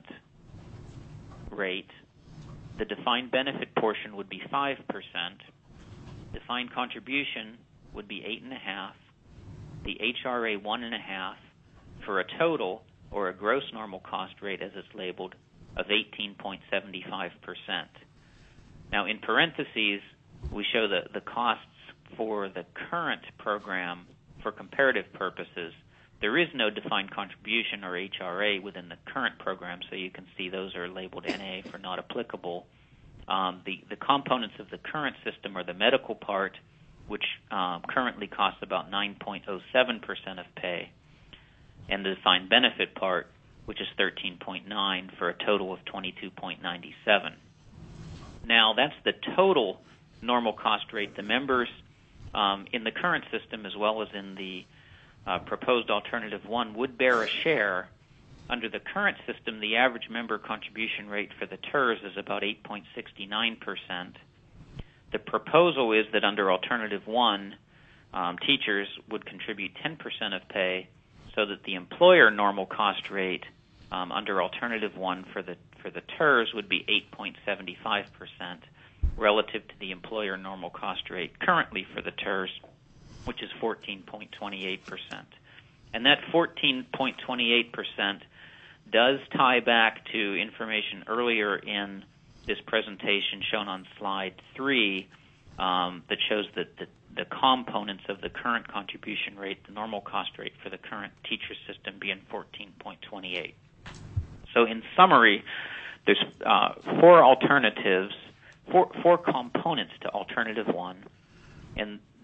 rate. The defined benefit portion would be 5%. Defined contribution would be 8.5%. The HRA 1.5%, for a total or a gross normal cost rate, as it's labeled, of 18.75%. Now, in parentheses, we show the costs for the current program for comparative purposes. There is no defined contribution or HRA within the current program, so you can see those are labeled NA for not applicable. The components of the current system are the medical part, which currently costs about 9.07% of pay, and the defined benefit part, which is 13.9% for a total of 22.97%. Now, that's the total normal cost rate. The members in the current system, as well as in the proposed Alternative 1, would bear a share. Under the current system, the average member contribution rate for the TERS is about 8.69%. The proposal is that under Alternative 1, teachers would contribute 10% of pay, so that the employer normal cost rate under Alternative 1 for the TERS would be 8.75% relative to the employer normal cost rate currently for the TERS, which is 14.28%. And that 14.28% does tie back to information earlier in this presentation shown on slide 3 that shows that the components of the current contribution rate, the normal cost rate for the current teacher system being 14.28. So in summary, there's four alternatives, four components to Alternative 1, and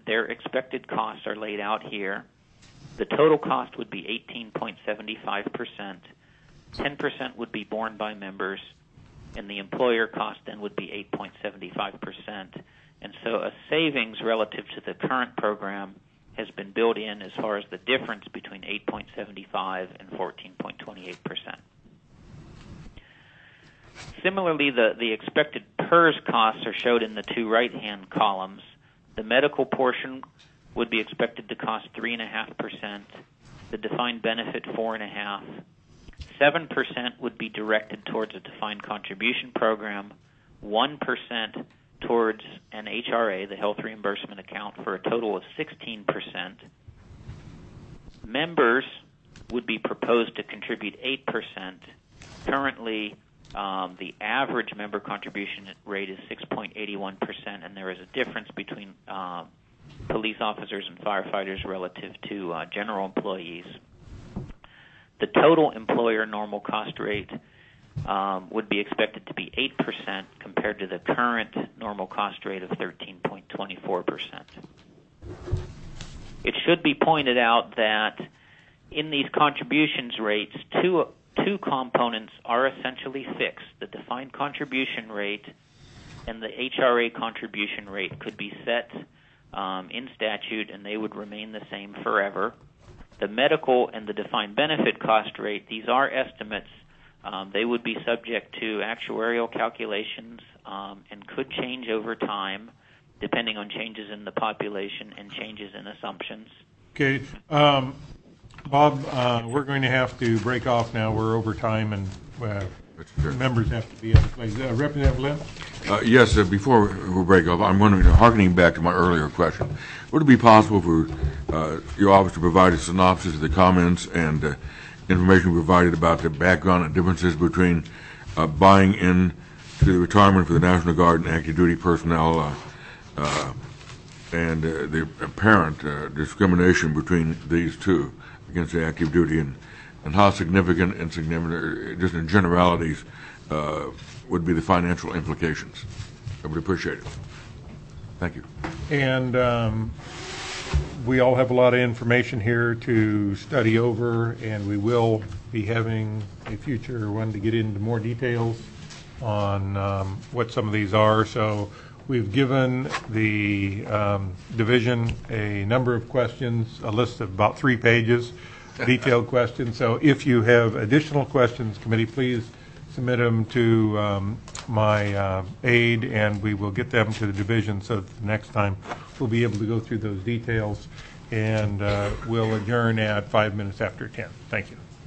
their expected costs are laid out here. The total cost would be 18.75%. 10% would be borne by members, and the employer cost then would be 8.75%. And so a savings relative to the current program has been built in as far as the difference between 8.75 and 14.28%. Similarly, the expected PERS costs are showed in the two right-hand columns. The medical portion would be expected to cost 3.5%, the defined benefit 4.5%, 7% would be directed towards a defined contribution program, 1% towards an HRA, the health reimbursement account, for a total of 16%. Members would be proposed to contribute 8%. Currently, the average member contribution rate is 6.81%, and there is a difference between police officers and firefighters relative to general employees. The total employer normal cost rate would be expected to be 8% compared to the current normal cost rate of 13.24%. It should be pointed out that in these contributions rates, two components are essentially fixed. The defined contribution rate and the HRA contribution rate could be set in statute, and they would remain the same forever. The medical and the defined benefit cost rate, these are estimates. They would be subject to actuarial calculations and could change over time depending on changes in the population and changes in assumptions. Okay. Bob, we're going to have to break off now. We're over time, and members have to be in place. Representative Lynn? Yes, before we break off, I'm wondering, harkening back to my earlier question, would it be possible for your office to provide a synopsis of the comments and information provided about the background and differences between buying in to the retirement for the National Guard and active duty personnel and the apparent discrimination between these two against the active duty, and how significant and significant, just in generalities, would be the financial implications? I would appreciate it. Thank you. And we all have a lot of information here to study over, and we will be having a future one to get into more details on what some of these are. So we've given the division a number of questions, a list of about 3 pages, detailed questions. So if you have additional questions, committee, please submit them to my aide, and we will get them to the division so that the next time we'll be able to go through those details. And we'll adjourn at 5 minutes after 10. Thank you.